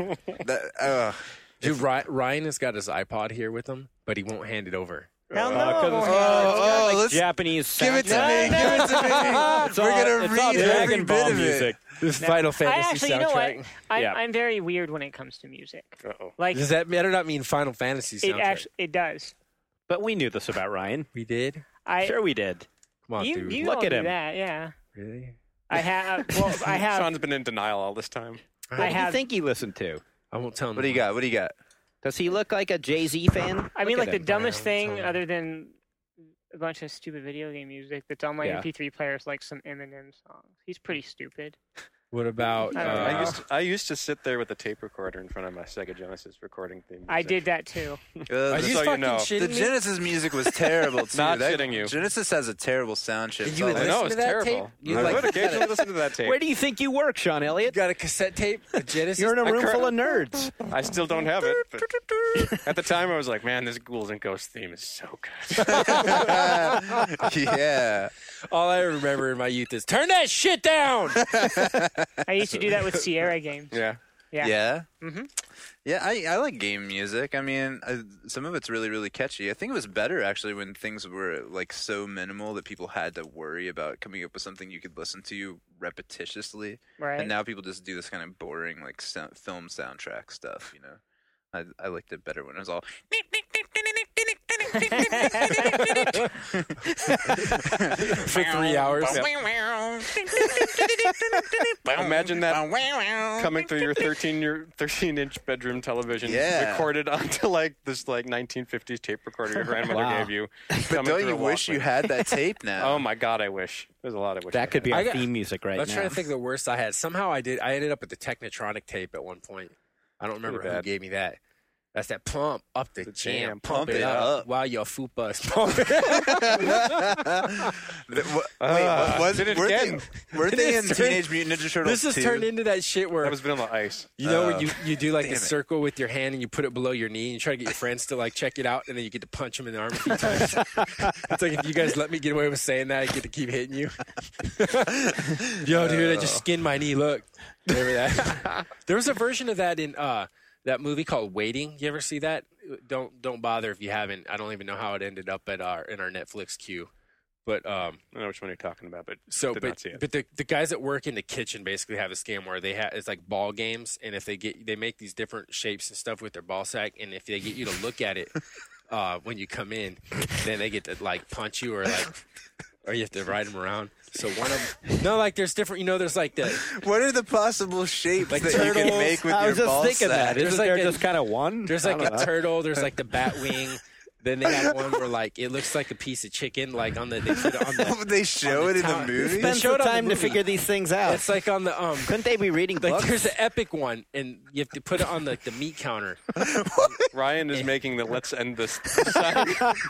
Dude, Ryan has got his iPod here with him, but he won't hand it over. Hell no. let's Japanese give it to soundtrack. me. Give it to me. It's We're all- gonna it's all read every Dragon Ball bit of music. it. This Final I Fantasy actually, you know soundtrack. what? Yeah. I'm very weird when it comes to music. Uh-oh. Like Does that better not mean Final Fantasy soundtrack? it does. But we knew this about Ryan. We did? Sure we did. Come on, You dude. Look don't at do him. that, yeah. Really? I have. Well, I have. Sean's been in denial all this time. What do you think he listened to? I won't tell him. What do you got? What do you got? Does he look like a Jay-Z fan? I mean, Look like at the him. dumbest thing, totally. other than a bunch of stupid video game music that's on my Yeah. MP3 player, is like some Eminem songs. He's pretty stupid. What about... I don't know. I used to sit there with a tape recorder in front of my Sega Genesis recording theme music. I did that too. Are Just you so you fucking know. shitting The me? Genesis music was terrible too. Not shitting you. Genesis has a terrible sound chip. Did you It's all I like- know, listen it's to that terrible. tape? You I like- would occasionally listen to that tape. Where do you think you work, Sean You Elliott? got a cassette tape? A Genesis? You're in a room cur- full of nerds. I still don't have it. But at the time, I was like, man, this Ghouls and Ghosts theme is so good. Yeah. All I remember in my youth is, turn that shit down! I used to do that with Sierra games. Yeah. Yeah. Mm-hmm. Yeah, I like game music. I mean, some of it's really, really catchy. I think it was better actually when things were like so minimal that people had to worry about coming up with something you could listen to repetitiously. Right. And now people just do this kind of boring like film soundtrack stuff. You know, I liked it better when it was all. For 3 hours. Imagine that coming through your 13-inch bedroom television, recorded onto like this like 1950s tape recorder your grandmother gave you. But don't you wish you had that tape now? Oh my God, I wish. There's a lot of wish. That could be our theme music right now. Let's try to think of the worst I had. Somehow I ended up with the Technotronic tape at one point. I don't remember who gave me that. That's that pump up the jam. Pump it up while your fupa is pumping. Were they in Teenage Mutant Ninja Turtles? This has turned into that shit where that was Vanilla Ice. You know where you do like the circle with your hand and you put it below your knee and you try to get your friends to like check it out and then you get to punch them in the arm a few times. It's like if you guys let me get away with saying that, I get to keep hitting you. Yo, dude, I just skinned my knee. Look, remember that? There was a version of that in that movie called Waiting. You ever see that? Don't bother if you haven't. I don't even know how it ended up in our Netflix queue. But I don't know which one you're talking about, but not see it. But the guys that work in the kitchen basically have a scam where it's like ball games, and if they make these different shapes and stuff with their ball sack, and if they get you to look at it when you come in, then they get to like punch you or you have to ride them around. So one of them, like there's different, there's like the. What are the possible shapes that turtles? You can make with your ball sack? I was just thinking that. Isn't there just kind of one? There's like a turtle. There's like the bat wing. Then they had one where like it looks like a piece of chicken, like on the. They put it on the. They show it in the movie. Spend some time to figure these things out. It's like on the Couldn't they be reading books? Like there's an epic one, and you have to put it on the meat counter. Ryan is making the let's end this sign.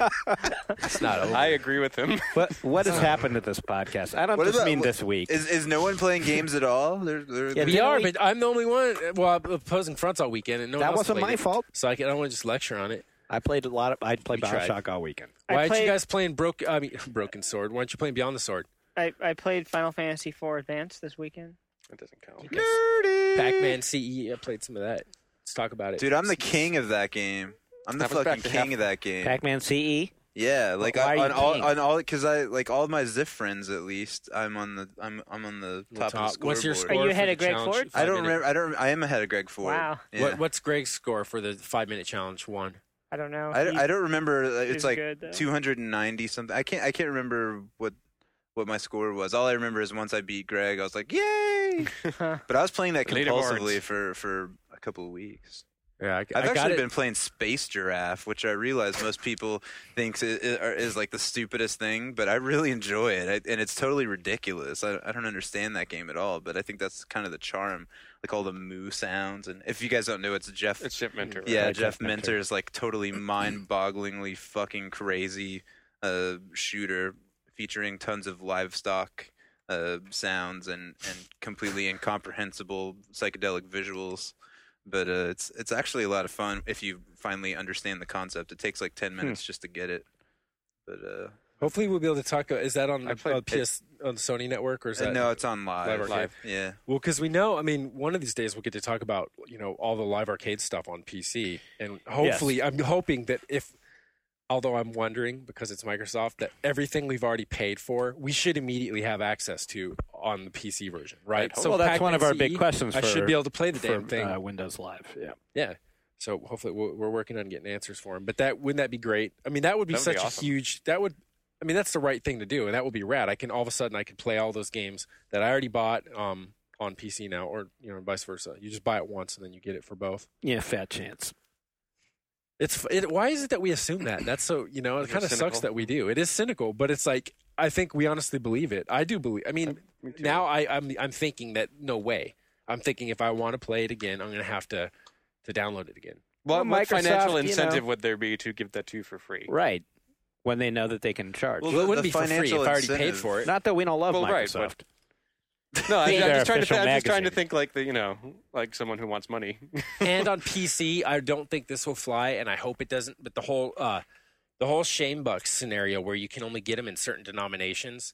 It's not over. I agree with him. What has happened to this podcast? I don't just mean this week. Is no one playing games at all? We are, but I'm the only one. Well, I'm opposing fronts all weekend, and no one else wasn't my fault. So I don't want to just lecture on it. I played I played Bioshock all weekend. Why aren't you guys playing Broken Sword? Why aren't you playing Beyond the Sword? I played Final Fantasy IV Advance this weekend. That doesn't count. Nerdy. Pac-Man CE. I played some of that. Let's talk about it. Dude, I'm the king of that game. I'm the fucking king of that game. Pac-Man CE. Yeah, like on all because I like all my Ziff friends at least. I'm on the top of the scoreboard. What's your score? Are you ahead of Greg Ford? I don't remember. I am ahead of Greg Ford. Wow. Yeah. What's Greg's score for the 5-minute challenge? One. I don't know. I don't remember. It's like good, 290 something. I can't remember what my score was. All I remember is once I beat Greg, I was like, "Yay!" But I was playing that compulsively for a couple of weeks. Yeah, I've actually been playing Space Giraffe, which I realize most people think is like the stupidest thing, but I really enjoy it, and it's totally ridiculous. I don't understand that game at all, but I think that's kind of the charm, like all the moo sounds. And if you guys don't know, it's Jeff Minter. Right? Yeah, Jeff Minter is like totally mind-bogglingly fucking crazy shooter featuring tons of livestock sounds and completely incomprehensible psychedelic visuals. But it's actually a lot of fun if you finally understand the concept. It takes like 10 minutes just to get it. But hopefully we'll be able to talk. Is that on the Sony network or is that? No, it's on Live. Arcade. Yeah. Well, because we know. I mean, one of these days we'll get to talk about all the Live Arcade stuff on PC, and hopefully, I'm hoping that although I'm wondering because it's Microsoft that everything we've already paid for, we should immediately have access to on the PC version, right? So that's Pac-Man one of our big questions. I should be able to play the damn thing. Windows Live, yeah. So hopefully we're working on getting answers for him. But wouldn't that be great? I mean, that would be such a huge. That's the right thing to do, and that would be rad. All of a sudden I could play all those games that I already bought on PC now, or vice versa. You just buy it once and then you get it for both. Yeah, fat chance. Why is it that we assume that? That's so, it kind of sucks that we do. It is cynical, but it's like, I think we honestly believe it. I do believe. I mean, now I'm thinking that no way. I'm thinking if I want to play it again, I'm going to have to download it again. Well, what financial incentive would there be to give that to you for free? Right. When they know that they can charge. Well, it wouldn't be for free if I already paid for it. Not that we don't love Microsoft. Right, no, I'm just trying to think like like someone who wants money. And on PC, I don't think this will fly, and I hope it doesn't. But the whole Shame Bucks scenario where you can only get them in certain denominations.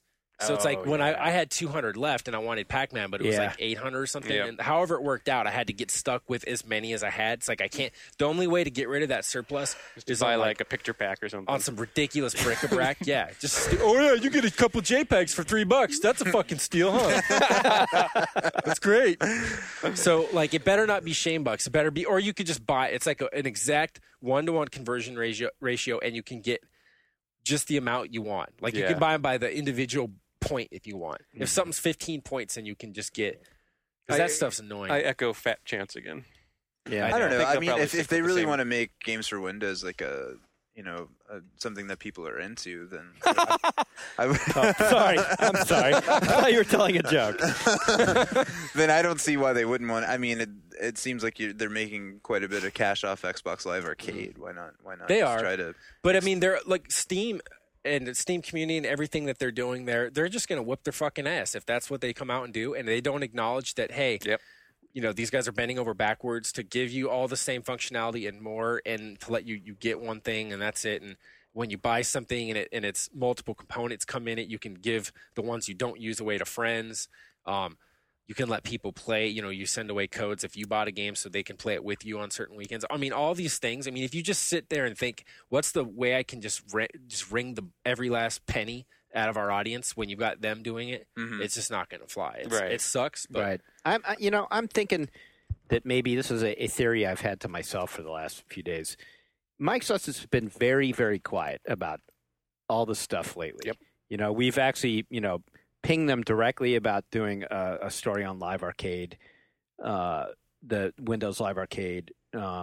So it's like when I had 200 left and I wanted Pac-Man, but it was like 800 or something. Yeah. And however it worked out, I had to get stuck with as many as I had. It's like I can't. The only way to get rid of that surplus is buy on like a picture pack or something. on some ridiculous bric-a-brac. Yeah, just you get a couple JPEGs for $3. That's a fucking steal, huh? That's great. So like, it better not be shame bucks. It better be, or you could just buy. It's like an exact 1-to-1 conversion ratio, and you can get just the amount you want. Like you can buy them by the individual point if you want. If something's 15 points, then you can just get, because that stuff's annoying. I echo Fat Chance again. Yeah, I don't know. I mean, probably if stick they with the really same. want to make games for Windows like something that people are into, then I would, Sorry, I'm sorry. I thought you were telling a joke. then I don't see why they wouldn't want. I mean, it seems like they're making quite a bit of cash off Xbox Live Arcade. Why not? They just are. try to. But I mean, they're like Steam and the Steam community and everything that they're doing there. They're just going to whip their fucking ass if that's what they come out and do, and they don't acknowledge that. Hey, these guys are bending over backwards to give you all the same functionality and more, and to let you get one thing and that's it. And when you buy something and it's multiple components come in it, you can give the ones you don't use away to friends. You can let people play. You send away codes if you bought a game so they can play it with you on certain weekends. I mean, all these things. I mean, if you just sit there and think, what's the way I can just wring every last penny out of our audience when you've got them doing it, it's just not going to fly. It sucks. But I'm thinking that maybe this is a theory I've had to myself for the last few days. Microsoft has been very, very quiet about all the stuff lately. Yep. We've actually, pinged them directly about doing a story on Live Arcade, the Windows Live Arcade.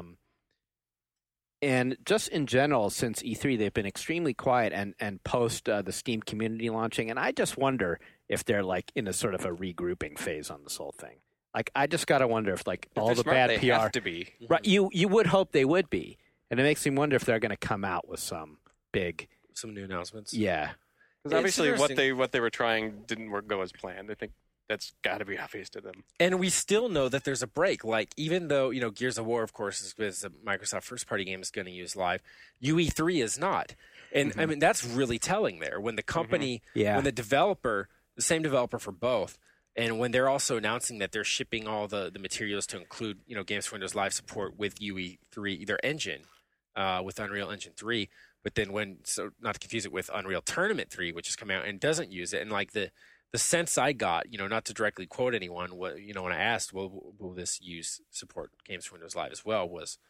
And just in general, since E3, they've been extremely quiet and post the Steam community launching. And I just wonder if they're like in a sort of a regrouping phase on this whole thing. Like, I just got to wonder if like all the bad they PR. have to be. Right, you would hope they would be. And it makes me wonder if they're going to come out with some new announcements. Yeah. Because obviously what they were trying didn't go as planned. I think that's got to be obvious to them. And we still know that there's a break. Like, even though, Gears of War, of course, is a Microsoft first-party game, is going to use Live, UE3 is not. And, I mean, that's really telling there. When the company, when the developer, the same developer for both, and when they're also announcing that they're shipping all the materials to include, Games for Windows Live support with UE3, their engine, with Unreal Engine 3, but then not to confuse it with Unreal Tournament 3, which is coming out and doesn't use it. And like the sense I got, not to directly quote anyone, when I asked, will this support Games for Windows Live as well,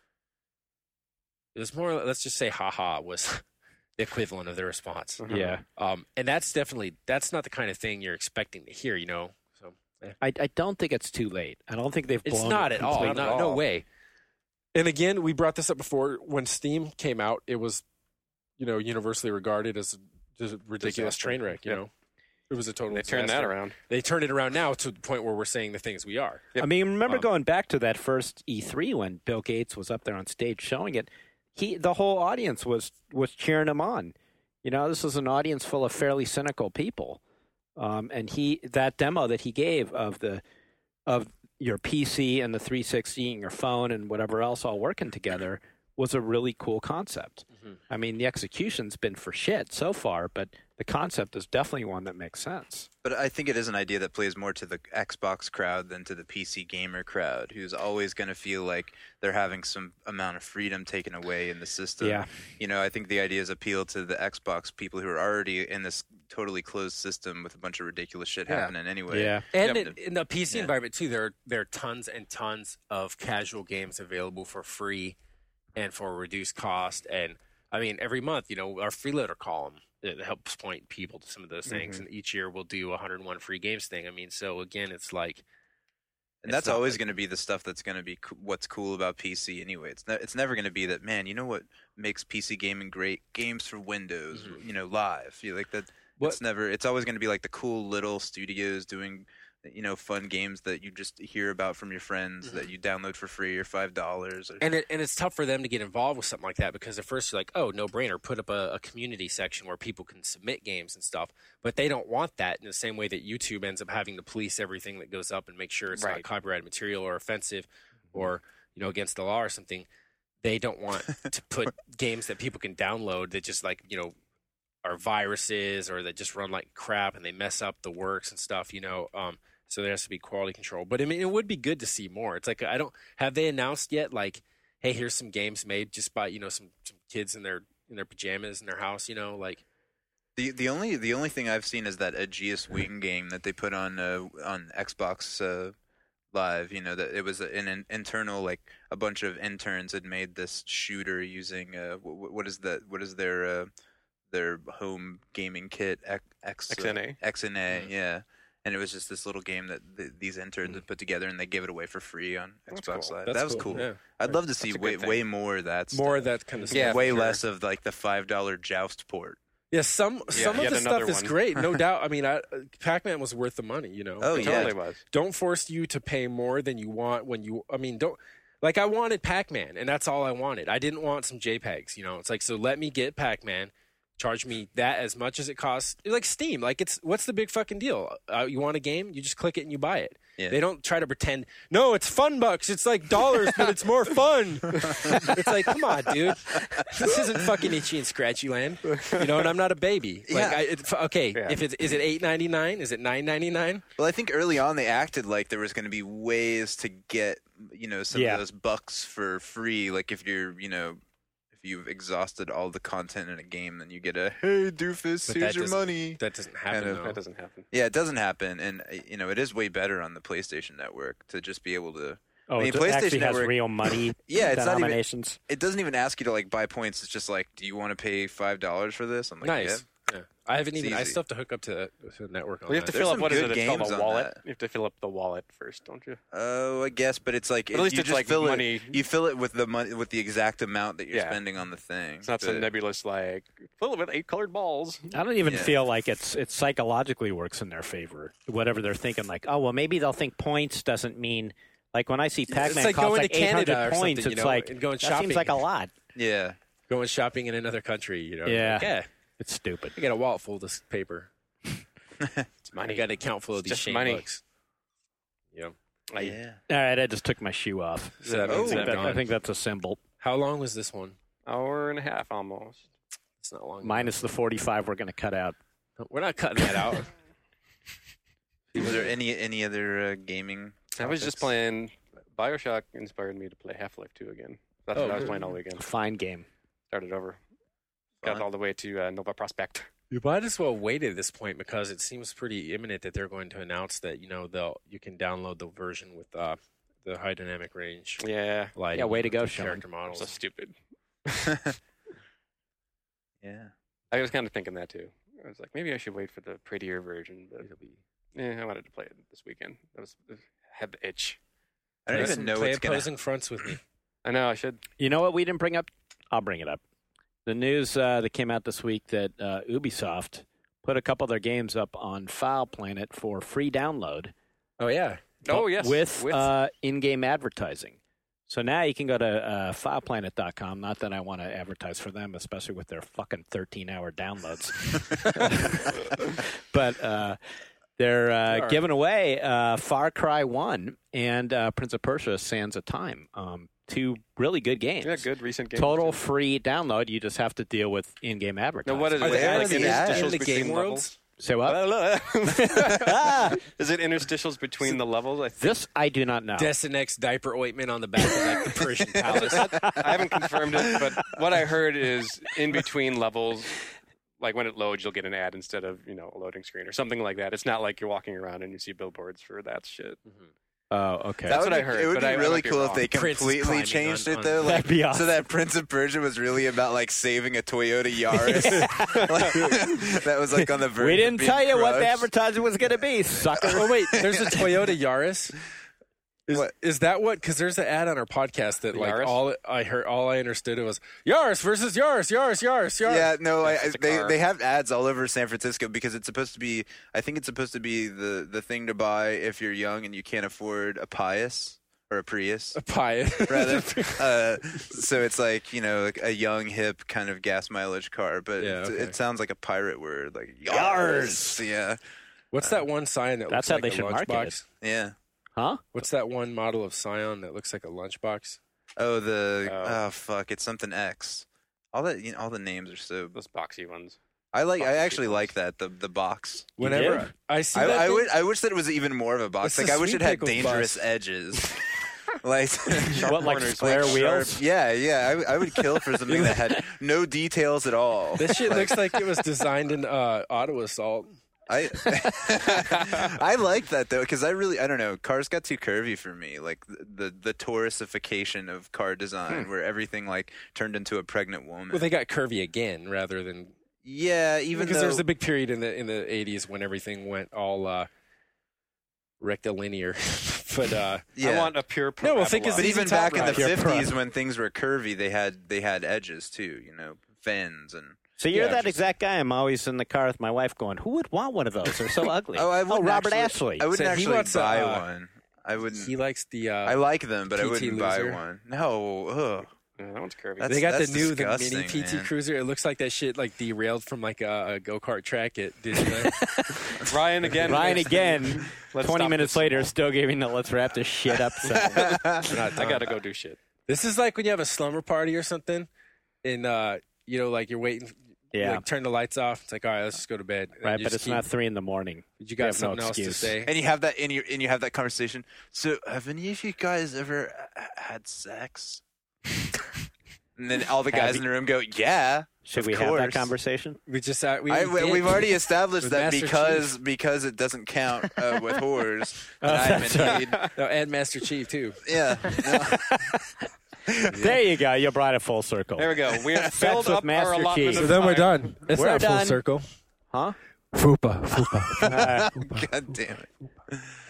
it was more, let's just say, haha, was the equivalent of the response. Yeah. And that's not the kind of thing you're expecting to hear, So I don't think it's too late. I don't think they've blown it's not it at all. completely. No way. And again, we brought this up before. When Steam came out, it was, universally regarded as a ridiculous train wreck. It was a total. They turned that around. They turned it around now to the point where we're saying the things we are. I mean, remember going back to that first E3 when Bill Gates was up there on stage showing it. The whole audience was cheering him on. This is an audience full of fairly cynical people, and that demo that he gave of your PC and the 360 and your phone and whatever else all working together was a really cool concept. I mean, the execution's been for shit so far, but the concept is definitely one that makes sense. But I think it is an idea that plays more to the Xbox crowd than to the PC gamer crowd, who's always going to feel like they're having some amount of freedom taken away in the system. Yeah. I think the ideas appeal to the Xbox people who are already in this totally closed system with a bunch of ridiculous shit happening anyway. Yeah. And in the PC environment, too, there are tons and tons of casual games available for free and for a reduced cost. And, I mean, every month, our freeloader column, it helps point people to some of those things. And each year we'll do 101 free games thing. I mean, so, again, it's like... And that's always going to be the stuff that's going to be what's cool about PC anyway. It's never going to be that, man, you know what makes PC gaming great? Games for Windows, Live. You like that? It's always going to be like the cool little studios doing, fun games that you just hear about from your friends that you download for free or $5. And it's tough for them to get involved with something like that because at first you're like, oh, no brainer, put up a community section where people can submit games and stuff. But they don't want that in the same way that YouTube ends up having to police everything that goes up and make sure it's not copyrighted material or offensive or, against the law or something. They don't want to put games that people can download that just like, are viruses or that just run like crap and they mess up the works and stuff, so there has to be quality control. But I mean, it would be good to see more. It's like have they announced yet? Like, hey, here's some games made just by some kids in their pajamas in their house. Like the only thing I've seen is that Aegeus Wing game that they put on Xbox Live. That it was an internal, like a bunch of interns had made this shooter using what is their home gaming kit XNA. XNA, yeah. And it was just this little game that these interns had put together, and they gave it away for free on Xbox cool. Live. That's that was cool. cool. Yeah. I'd love to see way more of that stuff. More of that kind of stuff. Yeah, way for sure. less of like the $5 Joust port. Yeah, some of yet the stuff another is one. great, no doubt. I mean, Pac-Man was worth the money, Oh, It yeah. totally was. Don't force you to pay more than you want don't. Like, I wanted Pac-Man, and that's all I wanted. I didn't want some JPEGs, It's like, so let me get Pac-Man, charge me that as much as it costs. Like Steam, like what's the big fucking deal? You want a game, you just click it and you buy it. Yeah. They don't try to pretend, no, it's $1, it's like dollars, but it's more fun. It's like, come on, dude. This isn't fucking Itchy and Scratchy land, and I'm not a baby. Like, Yeah. If is it $8.99? Is it $9.99? Well, I think early on they acted like there was going to be ways to get some of those bucks for free. Like if you're if you've exhausted all the content in a game, then you get a hey doofus, But here's your money. That doesn't happen. Kind of- though. That doesn't happen. Yeah, it doesn't happen, and it is way better on the PlayStation Network to just be able to. Oh, I mean, it PlayStation actually has Network- real money Yeah, it's not even. denominations. It doesn't even ask you to like buy points. It's just like, do you want to pay $5 for this? I'm like, Nice. Yeah. I haven't It's even. I easy. still have to hook up to the network on Well, you have to that. There's fill up some what is good it? It's called games a on wallet. that. You have to fill up the wallet first, don't you? Oh, I guess, but it's like But at least you it's just like fill money. it. You fill it with the money with the exact amount that you're Yeah. spending on the thing. It's not some But- nebulous like fill it with 8 colored balls. I don't even Yeah. feel like it psychologically works in their favor. Whatever they're thinking, like, oh well, maybe they'll think points doesn't mean like when I see Pac-Man like costs going like to Canada 800 or points, something, it's like and going that shopping. seems like a lot. Yeah. Going shopping in another country, Yeah. Like, yeah. It's stupid. I got a wallet full of this paper. It's I money. got an account full of It's these just Shane money. bucks. Yeah. Yeah. All right, I just took my shoe off. So that Oh, means they're I gone. think that's a symbol. How long was this one? Hour and a half almost. It's not long. Minus the 45 we're going to cut out. We're not cutting that out. Was there any other gaming? I was just topics? playing. BioShock inspired me to play Half-Life 2 again. That's what I was playing all weekend. Fine game. Started over. Got Fun. all the way to Nova Prospect. You might as well wait at this point because it seems pretty imminent that they're going to announce that you can download the version with the high dynamic range Yeah. lighting. Yeah, way to with go, the Sean. character So models. stupid. Yeah. I was kind of thinking that too. I was like, maybe I should wait for the prettier version, but I wanted to play it this weekend. I had the itch. I don't even know play what's gonna. opposing fronts with me. I know I should. You know what we didn't bring up? I'll bring it up. The news that came out this week that Ubisoft put a couple of their games up on File Planet for free download. Oh yeah. Oh yes, With in-game advertising. So now you can go to fileplanet.com. Not that I want to advertise for them, especially with their fucking 13-hour downloads. But they're giving away Far Cry 1 and Prince of Persia Sands of Time. Two really good games. yeah, good recent games. Total free download. You just have to deal with in-game Now advertising. what is Are it? they Like actually interstitials in the between game levels? Say what? Is it interstitials between the levels? I think. This I do not know. Desinex diaper ointment on the back of like the Persian palace. I haven't confirmed it, but what I heard is in between levels, like when it loads, you'll get an ad instead of a loading screen or something like that. It's not like you're walking around and you see billboards for that shit. Oh, okay. That's would what I be- heard, It would but be I really might be cool if wrong. they Prince is completely climbing changed on- it though. That'd be awesome. So that Prince of Persia was really about like saving a Toyota Yaris. That was like on the verge. We of didn't being tell you what the crushed. advertising was going to be, sucker. Oh wait, there's a Toyota Yaris. What? Is that what? Because there's an ad on our podcast that The like Yaris? all I understood it was Yaris versus Yaris. Yeah, no, It's a car. they have ads all over San Francisco because it's supposed to be. I think it's supposed to be the thing to buy if you're young and you can't afford a Pius or a Prius. A pie. Rather, so it's like like a young, hip kind of gas mileage car, but Yeah, okay. it sounds like a pirate word, like Yars. Yeah, What's that one sign that That's looks how like they a should market lunchbox? yeah. Huh? What's that one model of Scion that looks like a lunchbox? Oh, Oh. fuck, it's something X. All that all the names are so. Those boxy ones. I actually like that the box. Whenever I see that I wish that it was even more of a box. It's Like the I wish it Sweet had Pickles dangerous box. edges. Like What, like square wheels? Yeah. I would kill for something that had no details at all. This shit looks like it was designed in auto assault. I like that though because I don't know, cars got too curvy for me, like the Taurisification of car design where everything like turned into a pregnant woman. Well, they got curvy again rather than even because though there was a big period in the 80s when everything went all rectilinear. But I want a pure. No, well, think but even top back in the ride. 50s when things were curvy, they had edges too, fins and. So you're Yeah, that just- exact guy. I'm always in the car with my wife going, who would want one of those? They're so ugly. Robert Ashley. I wouldn't So he actually wants, buy one. I wouldn't. he likes the. I like them, but I PT wouldn't buy Loser. one. No. Ugh. Yeah, that one's curvy. That's- They got the disgusting, mini PT man. Cruiser. It looks like that shit like derailed from like a go kart track at Disneyland. Ryan again. Ryan Let's again, 20 stop minutes this. later, still giving the let's wrap this shit up. I gotta go do shit. This is like when you have a slumber party or something, and like you're waiting. Yeah. Like turn the lights off. It's like, all right, let's just go to bed. And Right, you but just it's not 3 a.m. You You got have no something else to excuse. say. And you have that, and you have that conversation. So, have any of you guys ever had sex? And then all the guys in the room go, "Yeah." Should of we have course. that conversation? We just We've already established With that Master because it doesn't count with whores. That that's I'm in need. no, and Master Chief too. Yeah. There you go. You brought it full circle. There we go. We're filled with up Master our allotment Chief. of So then we're time. done. It's We're not done. full circle. Huh? Fupa. God damn it.